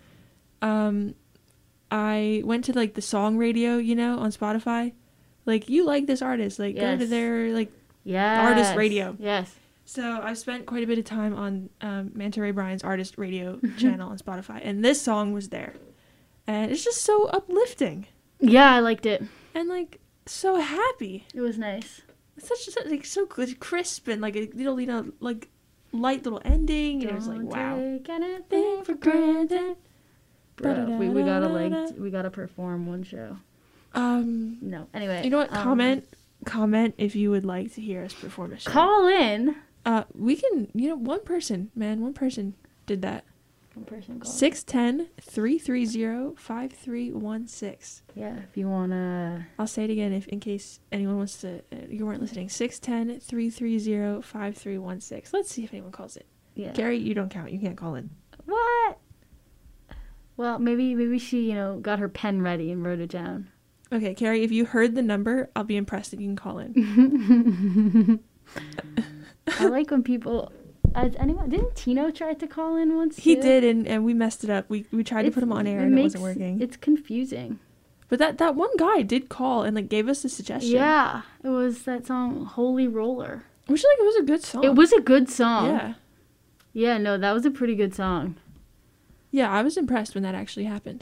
S2: I went to like the song radio, you know, on Spotify. Like, you like this artist, like go to
S1: Yes.
S2: their like
S1: Yes.
S2: artist radio.
S1: Yes.
S2: So I've spent quite a bit of time on Manta Ray Brian's artist radio channel on Spotify, and this song was there, and it's just so uplifting
S1: Yeah, I liked it.
S2: and like so happy.
S1: It was nice.
S2: It's such like so good, crisp, and like a little, you know, like light little ending. And it was like, wow.
S1: Take anything for granted. Bro, we gotta perform one show. No. Anyway.
S2: You know what? Comment if you would like to hear us perform a show.
S1: Call in.
S6: We can, one person did that.
S1: One person called.
S6: 610-330-5316.
S1: Yeah, if you want to...
S6: I'll say it again in case anyone wants to, you weren't listening. 610-330-5316. Let's see if anyone calls it.
S1: Yeah.
S6: Gary, you don't count. You can't call in.
S1: What? Well, maybe she, got her pen ready and wrote it down.
S6: Okay, Carrie, if you heard the number, I'll be impressed if you can call in.
S1: I like when people... Didn't Tino try to call in once too?
S6: He did, and we messed it up. We tried to put him on air, and it wasn't working.
S1: It's confusing.
S6: But that one guy did call and, like, gave us a suggestion.
S1: Yeah, it was that song, Holy Roller.
S6: Which, like, it was a good song.
S1: It was a good song.
S6: Yeah.
S1: Yeah, no, that was a pretty good song.
S6: Yeah, I was impressed when that actually happened.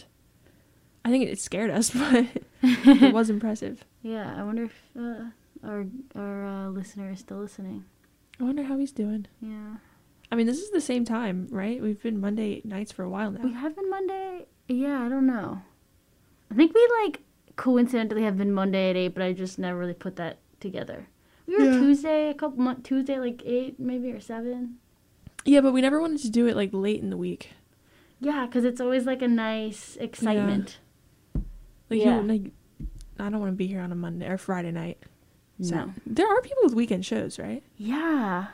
S6: I think it scared us, but it was impressive.
S1: Yeah, I wonder if our listener is still listening.
S6: I wonder how he's doing.
S1: Yeah.
S6: I mean, this is the same time, right? We've been Monday nights for a while now.
S1: We have been Monday? Yeah, I don't know. I think we, like, coincidentally have been Monday at 8, but I just never really put that together. We were Tuesday, Tuesday, like, 8 maybe, or 7.
S6: Yeah, but we never wanted to do it, like, late in the week.
S1: Yeah, because it's always, like, a nice excitement.
S6: Yeah. Like, I don't want to be here on a Monday or Friday night. So,
S1: No.
S6: there are people with weekend shows, right?
S1: Yeah.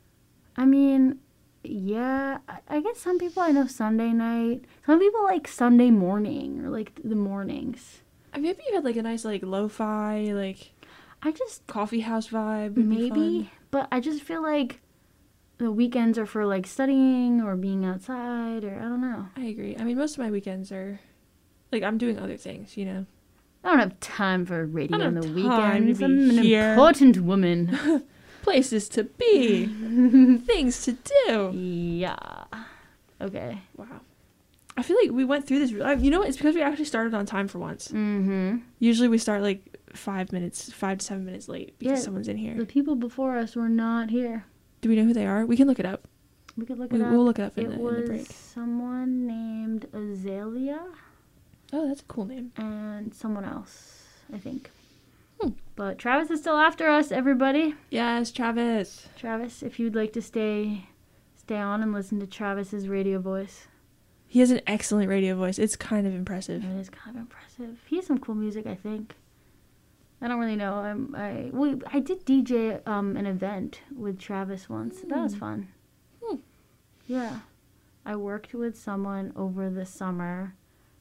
S1: I mean, yeah. I guess some people I know Sunday night. Some people like Sunday morning or like the mornings.
S6: Have you had like a nice like lo-fi like
S1: I just
S6: coffee house vibe? Would be
S1: maybe,
S6: fun.
S1: but I just feel like the weekends are for like studying or being outside or I don't know.
S6: I agree. I mean, most of my weekends are like I'm doing other things,
S1: I don't have time for radio on the
S6: time
S1: weekends.
S6: to
S1: I'm
S6: be
S1: an
S6: here.
S1: important woman.
S6: Places to be, things to do.
S1: Yeah. Okay.
S6: Wow. I feel like we went through this. You know what? It's because we actually started on time for once.
S1: Mm-hmm.
S6: Usually we start like 5 to 7 minutes late because
S1: Yeah,
S6: someone's in here.
S1: The people before us were not here.
S6: Do we know who they are? We can look it up.
S1: We could look it up.
S6: We'll look it up in
S1: It
S6: the
S1: was
S6: break.
S1: someone named Azalea
S6: Oh, that's a cool name.
S1: and someone else, I think.
S6: Hmm.
S1: But Travis is still after us, everybody.
S6: Yes, Travis.
S1: Travis, if you'd like to stay on and listen to Travis's radio voice.
S6: He has an excellent radio voice. It's kind of impressive.
S1: It is kind of impressive. He has some cool music, I think. I don't really know. I did DJ an event with Travis once. That was fun. Yeah. I worked with someone over the summer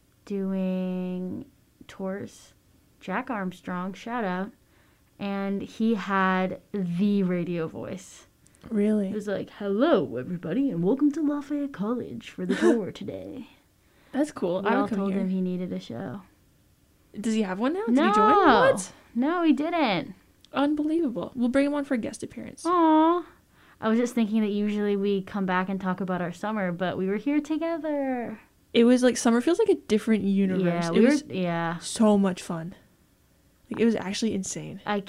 S1: doing tours. Jack Armstrong, shout out. And he had the radio voice.
S6: Really?
S1: It was like, hello, everybody, and welcome to Lafayette College for the tour today.
S6: That's cool.
S1: We
S6: I
S1: all
S6: would come
S1: told
S6: here.
S1: him he needed a show.
S6: Does he have one now? Did
S1: No.
S6: he join? What?
S1: No, he didn't.
S6: Unbelievable. We'll bring him on for a guest appearance.
S1: Aw. I was just thinking that usually we come back and talk about our summer, but we were here together.
S6: It was like summer feels like a different universe.
S1: Yeah,
S6: it was
S1: yeah.
S6: so much fun. Like it was actually insane.
S1: I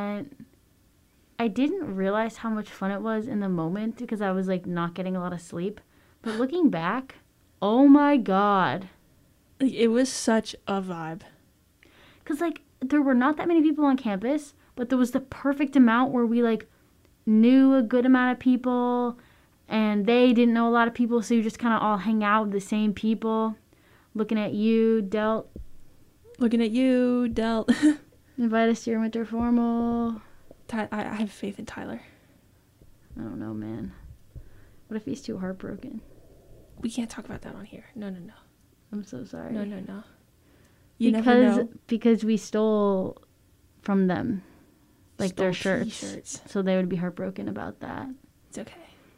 S1: didn't realize how much fun it was in the moment because I was like not getting a lot of sleep. But looking back, oh my God.
S6: Like it was such a vibe.
S1: Because like there were not that many people on campus, but there was the perfect amount where we like knew a good amount of people and they didn't know a lot of people, so you just kind of all hang out with the same people. Looking at you, Delt.
S6: Looking at you, Delt.
S1: Invite us to your winter formal.
S6: I have faith in Tyler.
S1: I don't know, man. What if he's too heartbroken?
S6: We can't talk about that on here. No.
S1: I'm so sorry.
S6: No. You never know.
S1: Because we stole from them, like their
S6: Stole
S1: shirts.
S6: T-shirts.
S1: So they would be heartbroken about that.
S6: It's okay.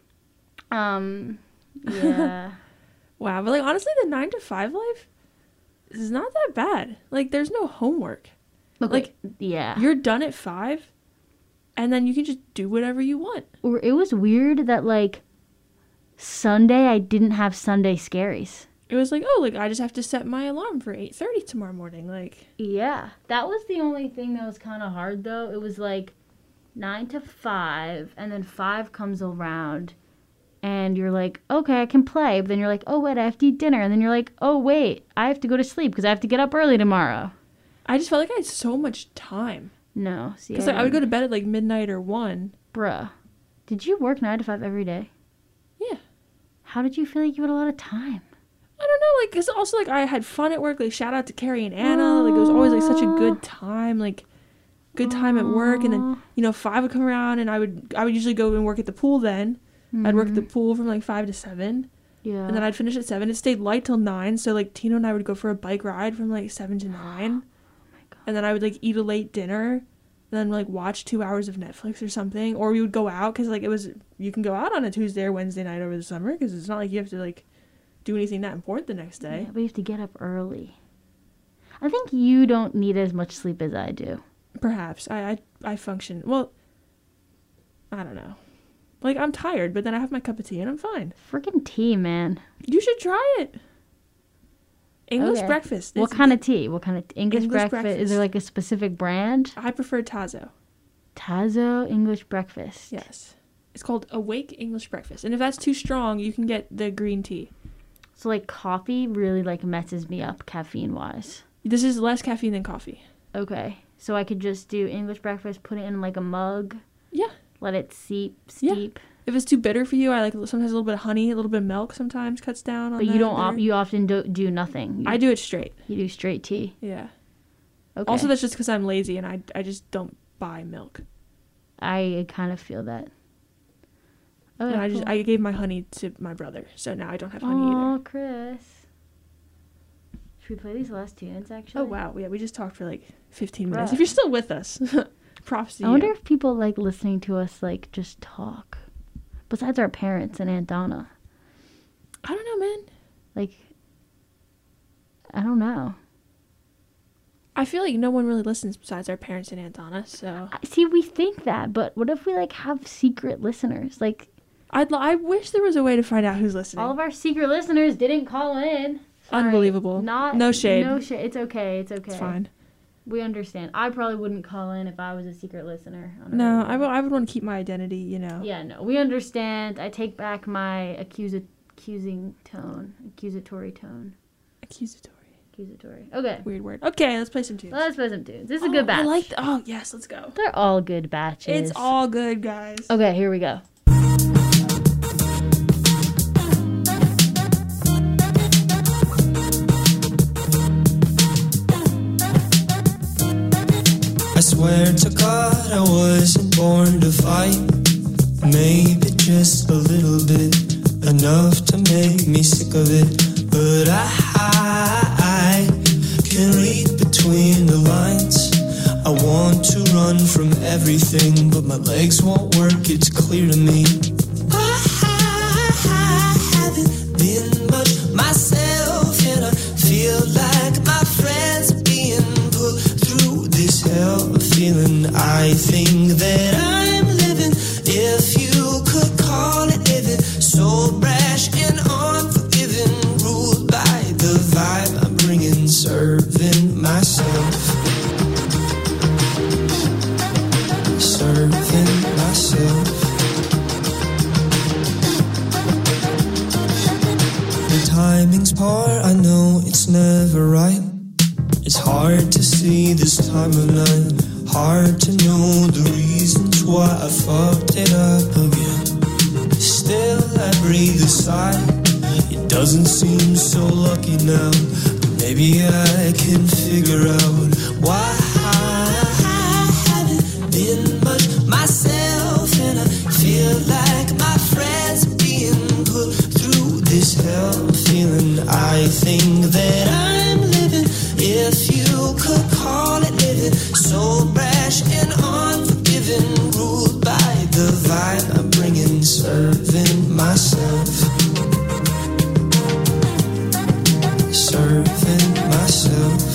S1: Yeah.
S6: Wow, but like honestly, the 9 to 5 life is not that bad. Like there's no homework. Like
S1: yeah.
S6: you're done at 5, and then you can just do whatever you want.
S1: Or it was weird that like Sunday I didn't have Sunday scaries.
S6: It was like, oh, like I just have to set my alarm for 8:30 tomorrow morning. Like
S1: Yeah, that was the only thing that was kind of hard though. It was like 9 to 5, and then 5 comes around, and you're like, okay, I can play. But then you're like, oh wait, I have to eat dinner, and then you're like, oh wait, I have to go to sleep because I have to get up early tomorrow.
S6: I just felt like I had so much time
S1: No, see,
S6: because like, I would go to bed at like midnight or 1.
S1: bruh. Did you work 9 to 5 every day?
S6: Yeah.
S1: How did you feel like you had a lot of time?
S6: I don't know, like, because also, like, I had fun at work. Like, shout out to Carrie and Anna. Like, it was always, like, such a good time. Like, good time at work. And then, you know, 5 would come around, and I would usually go and work at the pool then. I'd work at the pool from, like, 5 to 7.
S1: Yeah.
S6: And then I'd finish at 7. It stayed light till 9. So, like, Tino and I would go for a bike ride from, like, 7 to 9.
S1: Oh my God.
S6: And then I would, like, eat a late dinner. And then, like, watch 2 hours of Netflix or something. Or we would go out, because, like, you can go out on a Tuesday or Wednesday night over the summer, because it's not like you have to, like, do anything that important the next day.
S1: Yeah, but you have to get up early. I think you don't need as much sleep as I do.
S6: Perhaps. I function. Well, I don't know. Like, I'm tired, but then I have my cup of tea and I'm fine.
S1: Freaking tea, man.
S6: You should try it. English
S1: Okay.
S6: breakfast.
S1: What kind of tea? What kind of English breakfast?
S6: breakfast.
S1: Is there like a specific brand?
S6: I prefer Tazo.
S1: Tazo English breakfast.
S6: Yes. It's called Awake English Breakfast. And if that's too strong, you can get the green tea.
S1: So like coffee really like messes me up caffeine wise.
S6: This is less caffeine than coffee.
S1: Okay. So I could just do English breakfast, put it in like a mug,
S6: Yeah.
S1: let it steep.
S6: If it's too bitter for you, I like sometimes a little bit of honey, a little bit of milk sometimes cuts down on
S1: But
S6: that
S1: you don't
S6: bitter.
S1: you often do nothing.
S6: I do it straight.
S1: You do straight tea.
S6: Yeah.
S1: Okay.
S6: Also, that's just because I'm lazy and I just don't buy milk.
S1: I kind of feel that. Okay,
S6: And
S1: cool.
S6: I gave my honey to my brother, so now I don't have honey
S1: Oh,
S6: either.
S1: Chris. Should we play these last tunes, actually?
S6: Oh wow, yeah, we just talked for like 15 minutes.
S1: Right.
S6: If you're still with us, props to
S1: I
S6: you.
S1: wonder if people like listening to us, like, just talk. Besides our parents and Aunt Donna.
S6: I don't know, man.
S1: Like, I don't know.
S6: I feel like no one really listens besides our parents and Aunt Donna, so
S1: See, we think that, but what if we, like, have secret listeners? Like,
S6: I wish there was a way to find out who's listening.
S1: all of our secret listeners didn't call in. Sorry.
S6: Unbelievable. No shade.
S1: No shade. It's okay. It's okay.
S6: It's fine.
S1: We understand. I probably wouldn't call in if I was a secret listener. On a
S6: No,
S1: radio.
S6: I would want to keep my identity, you know.
S1: Yeah, no, we understand. I take back my accusatory tone.
S6: Accusatory.
S1: Okay,
S6: Weird word. Okay, let's play some tunes.
S1: let's play some tunes. This is a good batch.
S6: I like oh, yes, let's go.
S1: They're all good batches.
S6: It's all good, guys.
S1: Okay, here we go.
S5: I swear to God I wasn't born to fight. Maybe just a little bit, enough to make me sick of it. But I can read between the lines. I want to run from everything, but my legs won't work, it's clear to me. I haven't been much myself, and I feel like my friends are being put through this hell. Feeling I think that I'm living, if you could call it living, so brash and unforgiving, ruled by the vibe I'm bringing, serving myself. Serving myself. The timing's poor, I know it's never right. It's hard to see this time of night. Hard to know the reasons why I fucked it up again. Still I breathe a sigh. It doesn't seem so lucky now, but maybe I can figure out why I haven't been much myself, and I feel like my friends are being put through this hell. Feeling I think that I'm living, if you could call it living, so brash and unforgiving, ruled by the vibe I'm bringing, serving myself. Serving myself.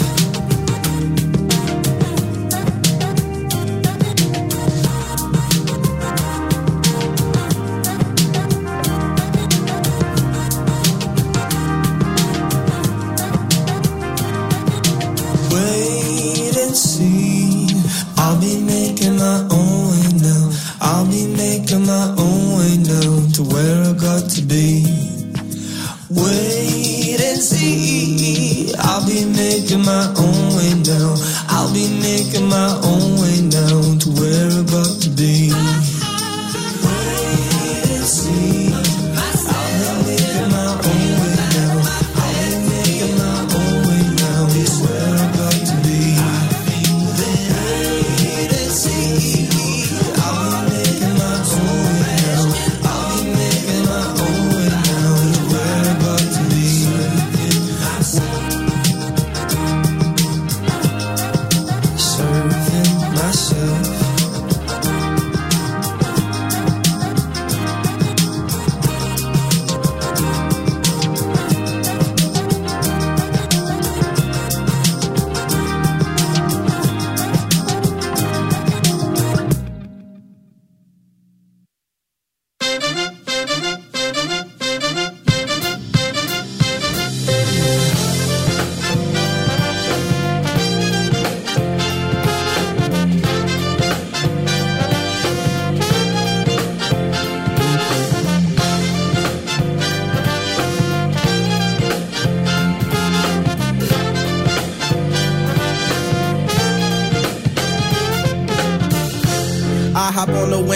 S5: Wait and see, I'll be making my own way now. I'll be making my own way now to where I got to be. Wait and see, I'll be making my own way now. I'll be making my own way now to where I got to be. Wait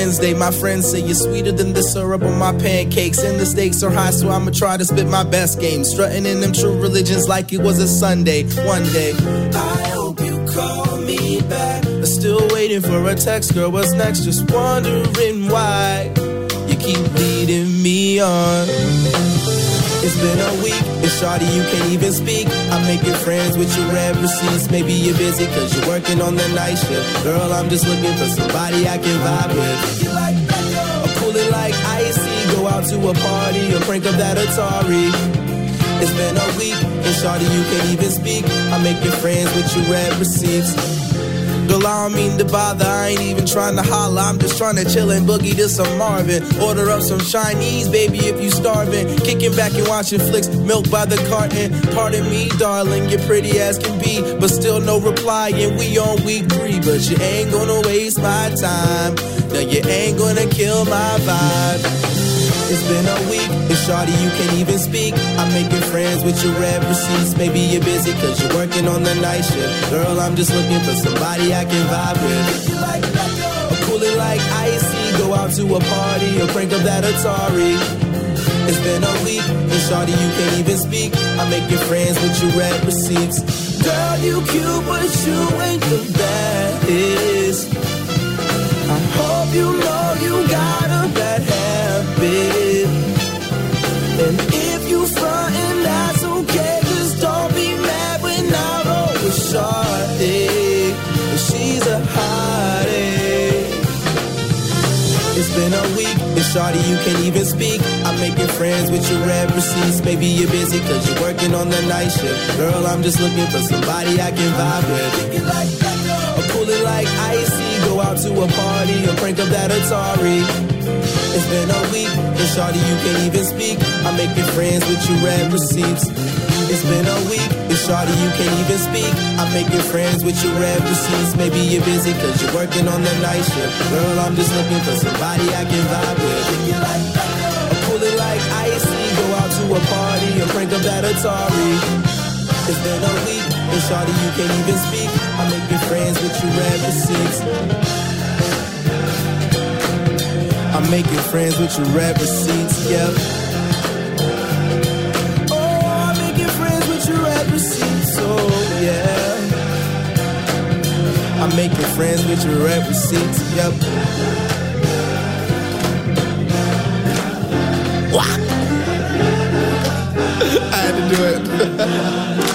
S7: Wednesday. My friends say you're sweeter than the syrup on my pancakes. And the stakes are high, so I'ma try to spit my best game. Strutting in them true religions like it was a Sunday. One day, I hope you call me back. I'm still waiting for a text, girl, what's next? Just wondering why you keep leading me on. It's been a week, and shawty, you can't even speak. I'm making friends with your red receipts. Maybe you're busy cause you're working on the night shift. Girl, I'm just looking for somebody I can vibe with. You like that, girl? Or cool it like icy. Go out to a party or crank up that Atari. It's been a week, and shawty, you can't even speak. I'm making friends with your red receipts. Girl, I don't mean to bother, I ain't even trying to holler. I'm just trying to chill and boogie to some Marvin. Order up some Chinese, baby, if you starving. Kicking back and watching flicks, milk by the carton. Pardon me, darling, you're pretty as can be, but still no reply, and we on week 3. But you ain't gonna waste my time. No, you ain't gonna kill my vibe. It's been a week, and shawty, you can't even speak. I'm making friends with your red receipts. Maybe you're busy cause you're working on the night shift. Girl, I'm just looking for somebody I can vibe with. You like that, girl? Or cool it like icy. Go out to a party or crank up that Atari. It's been a week, and shawty, you can't even speak. I'm making friends with your red receipts. Girl, you cute, but you ain't the baddest. I hope you know you got a bad habit. And if you frontin', that's okay. Just don't be mad when I roll with shawty. She's a hottie. It's been a week, and shawty, you can't even speak. I'm making friends with your red receipts. Maybe you're busy cause you're working on the night shift. Girl, I'm just looking for somebody I can vibe with. You like that, girl? Or cool it like icy. Go out to a party or crank up that Atari. It's been a week, and shawty, you can't even speak. I'm making friends with your red receipts. It's been a week, and shawty, you can't even speak. I'm making friends with your red receipts. Maybe you're busy cause you're working on the night shift. Girl, I'm just looking for somebody I can vibe with. You like that, girl? Or cool it like icy. Go out to a party or crank up that Atari. It's been a week, and shawty, you can't even speak. I'm making friends with your red receipts. I'm making friends with your red receipts, yep. Oh, I'm making friends with your red receipts, oh yeah. I'm making friends with your red receipts, yep. What? I had to do it.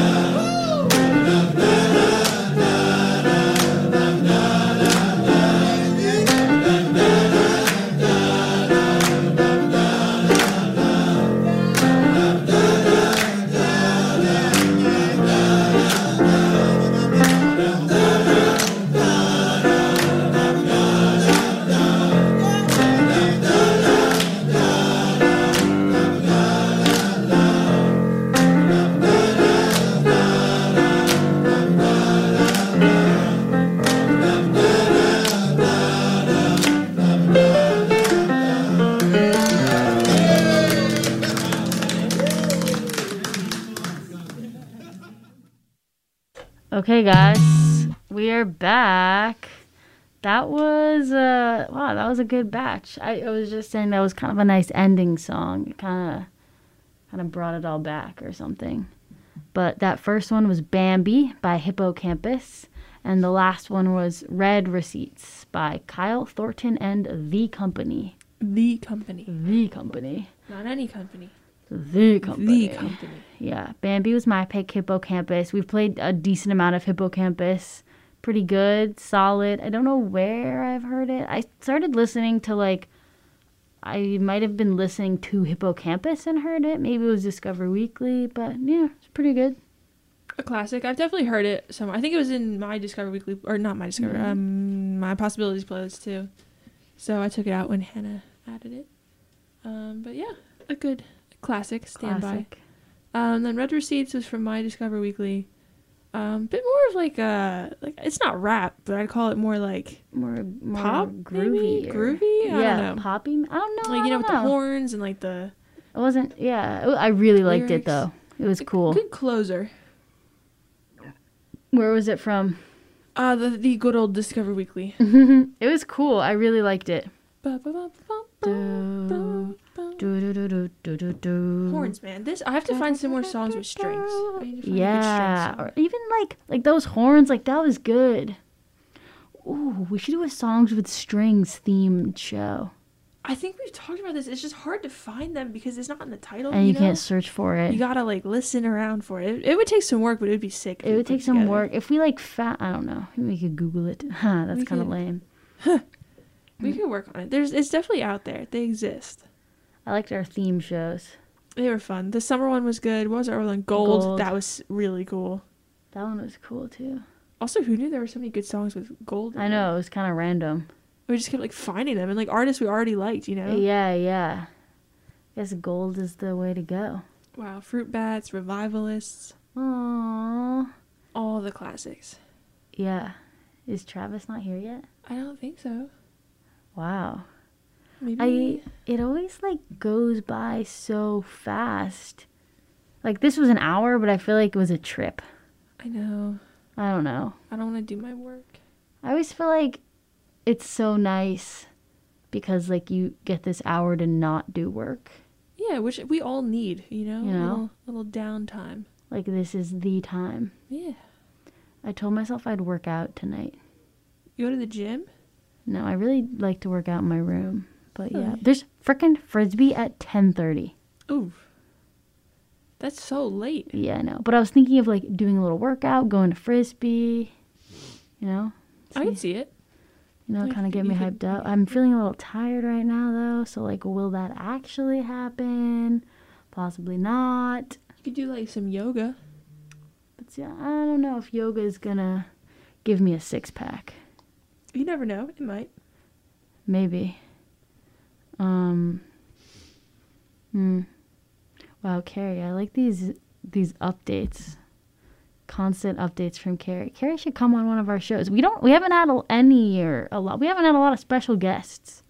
S1: Okay, guys, we are back. That was wow, that was a good batch. I was just saying that was kind of a nice ending song. It kind of brought it all back or something. But that first one was Bambi by Hippocampus, and the last one was Red Receipts by Kyle Thornton and The Company.
S6: The Company.
S1: The Company.
S6: Not any company.
S1: The Company.
S6: The Company.
S1: Yeah, Bambi was my pick, Hippocampus. We've played a decent amount of Hippocampus. Pretty good, solid. I don't know where I've heard it. I started listening to, I might have been listening to Hippocampus and heard it. Maybe it was Discover Weekly, but yeah, it's pretty good.
S6: A classic. I've definitely heard it somewhere. I think it was in my Discover Weekly, or not my Discover, my Possibilities playlist too. So I took it out when Hannah added it. But yeah, a good classic standby. Then Red Receipts was from my Discover Weekly. Bit more of it's not rap, but I'd call it more more pop,
S1: groovy,
S6: groovy. I don't know.
S1: Poppy. I don't know.
S6: With the horns and the.
S1: It wasn't. Yeah, I really liked it though. It was cool.
S6: Good closer.
S1: Where was it from?
S6: The good old Discover Weekly.
S1: It was cool. I really liked it.
S6: Horns, man. I have to find some more songs with strings. I need to find a good string
S1: Yeah,
S6: song.
S1: or even like those horns, like that was good. Ooh, we should do a songs with strings themed show,
S6: I think we've talked about this. It's just hard to find them because it's not in the title.
S1: and you
S6: know?
S1: can't search for it.
S6: You gotta like listen around for it. It would take some work, but it would be sick. if
S1: It
S6: we
S1: would
S6: put
S1: take some
S6: together.
S1: work if we I don't know. Maybe we could Google it. Huh, that's
S6: We
S1: kind of
S6: could.
S1: lame.
S6: We could work on it. It's definitely out there. They exist.
S1: I liked our theme shows.
S6: They were fun. The summer one was good. What was our other one? Gold.
S1: Gold.
S6: That was really cool.
S1: That one was cool too.
S6: Also, who knew there were so many good songs with gold? in
S1: I
S6: them?
S1: know, it was kind of random.
S6: We just kept like finding them and like artists we already liked. You know.
S1: Yeah. I guess gold is the way to go.
S6: Wow. Fruit Bats, Revivalists,
S1: Aww.
S6: all the classics.
S1: Yeah. Is Travis not here yet?
S6: I don't think so.
S1: Wow.
S6: Maybe.
S1: It always goes by so fast. Like this was an hour, but I feel like it was a trip.
S6: I know.
S1: I don't know.
S6: I don't want to do my work.
S1: I always feel like it's so nice because you get this hour to not do work.
S6: Yeah, which we all need. You know.
S1: You know?
S6: Little downtime.
S1: Like this is the time.
S6: Yeah.
S1: I told myself I'd work out tonight.
S6: You go to the gym?
S1: No, I really like to work out in my room. But yeah,
S6: Really?
S1: there's frickin' Frisbee at 10:30.
S6: Ooh. That's so late.
S1: Yeah, I know. But I was thinking of doing a little workout, going to Frisbee, you know?
S6: I can see it. Like,
S1: Kind of get me
S6: you could-
S1: hyped up. I'm feeling a little tired right now though, so will that actually happen? Possibly not.
S6: You could do some yoga.
S1: But yeah, I don't know if yoga is gonna give me a six-pack.
S6: You never know. It might.
S1: Maybe. Wow, Carrie, I like these updates. Constant updates from Carrie. Carrie should come on one of our shows. We haven't had we haven't had a lot of special guests.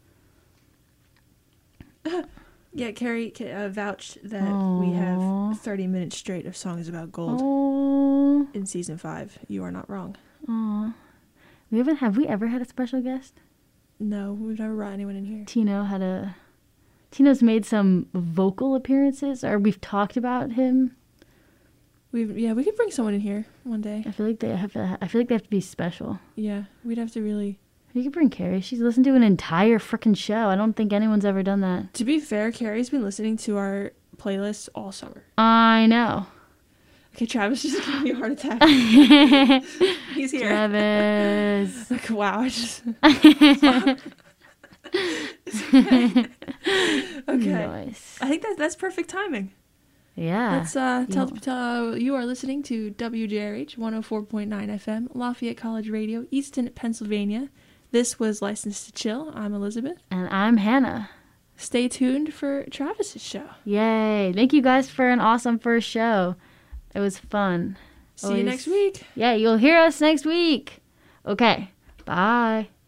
S6: Yeah, Carrie vouched that we
S1: Aw.
S6: have 30 minutes straight of songs about gold
S1: Oh,
S6: in season 5. You are not wrong.
S1: aw. Have we ever had a special guest?
S6: No, we've never brought anyone in here.
S1: Tino's made some vocal appearances, or we've talked about him.
S6: We could bring someone in here one day.
S1: I feel like they have to be special.
S6: Yeah, we'd have to really.
S1: You could bring Carrie. She's listened to an entire frickin' show. I don't think anyone's ever done that.
S6: To be fair, Carrie's been listening to our playlists all summer.
S1: I know.
S6: Okay, Travis just gave me a heart attack. He's here.
S1: Travis.
S6: Like, wow, I just. Okay.
S1: Nice.
S6: I think that's perfect timing.
S1: Yeah.
S6: Let's tell you are listening to WJRH 104.9 FM, Lafayette College Radio, Easton, Pennsylvania. This was Licensed to Chill. I'm Elizabeth.
S1: And I'm Hannah.
S6: Stay tuned for Travis's show.
S1: Yay. Thank you guys for an awesome first show. It was fun.
S6: See you next week.
S1: Yeah, you'll hear us next week. Okay. Bye.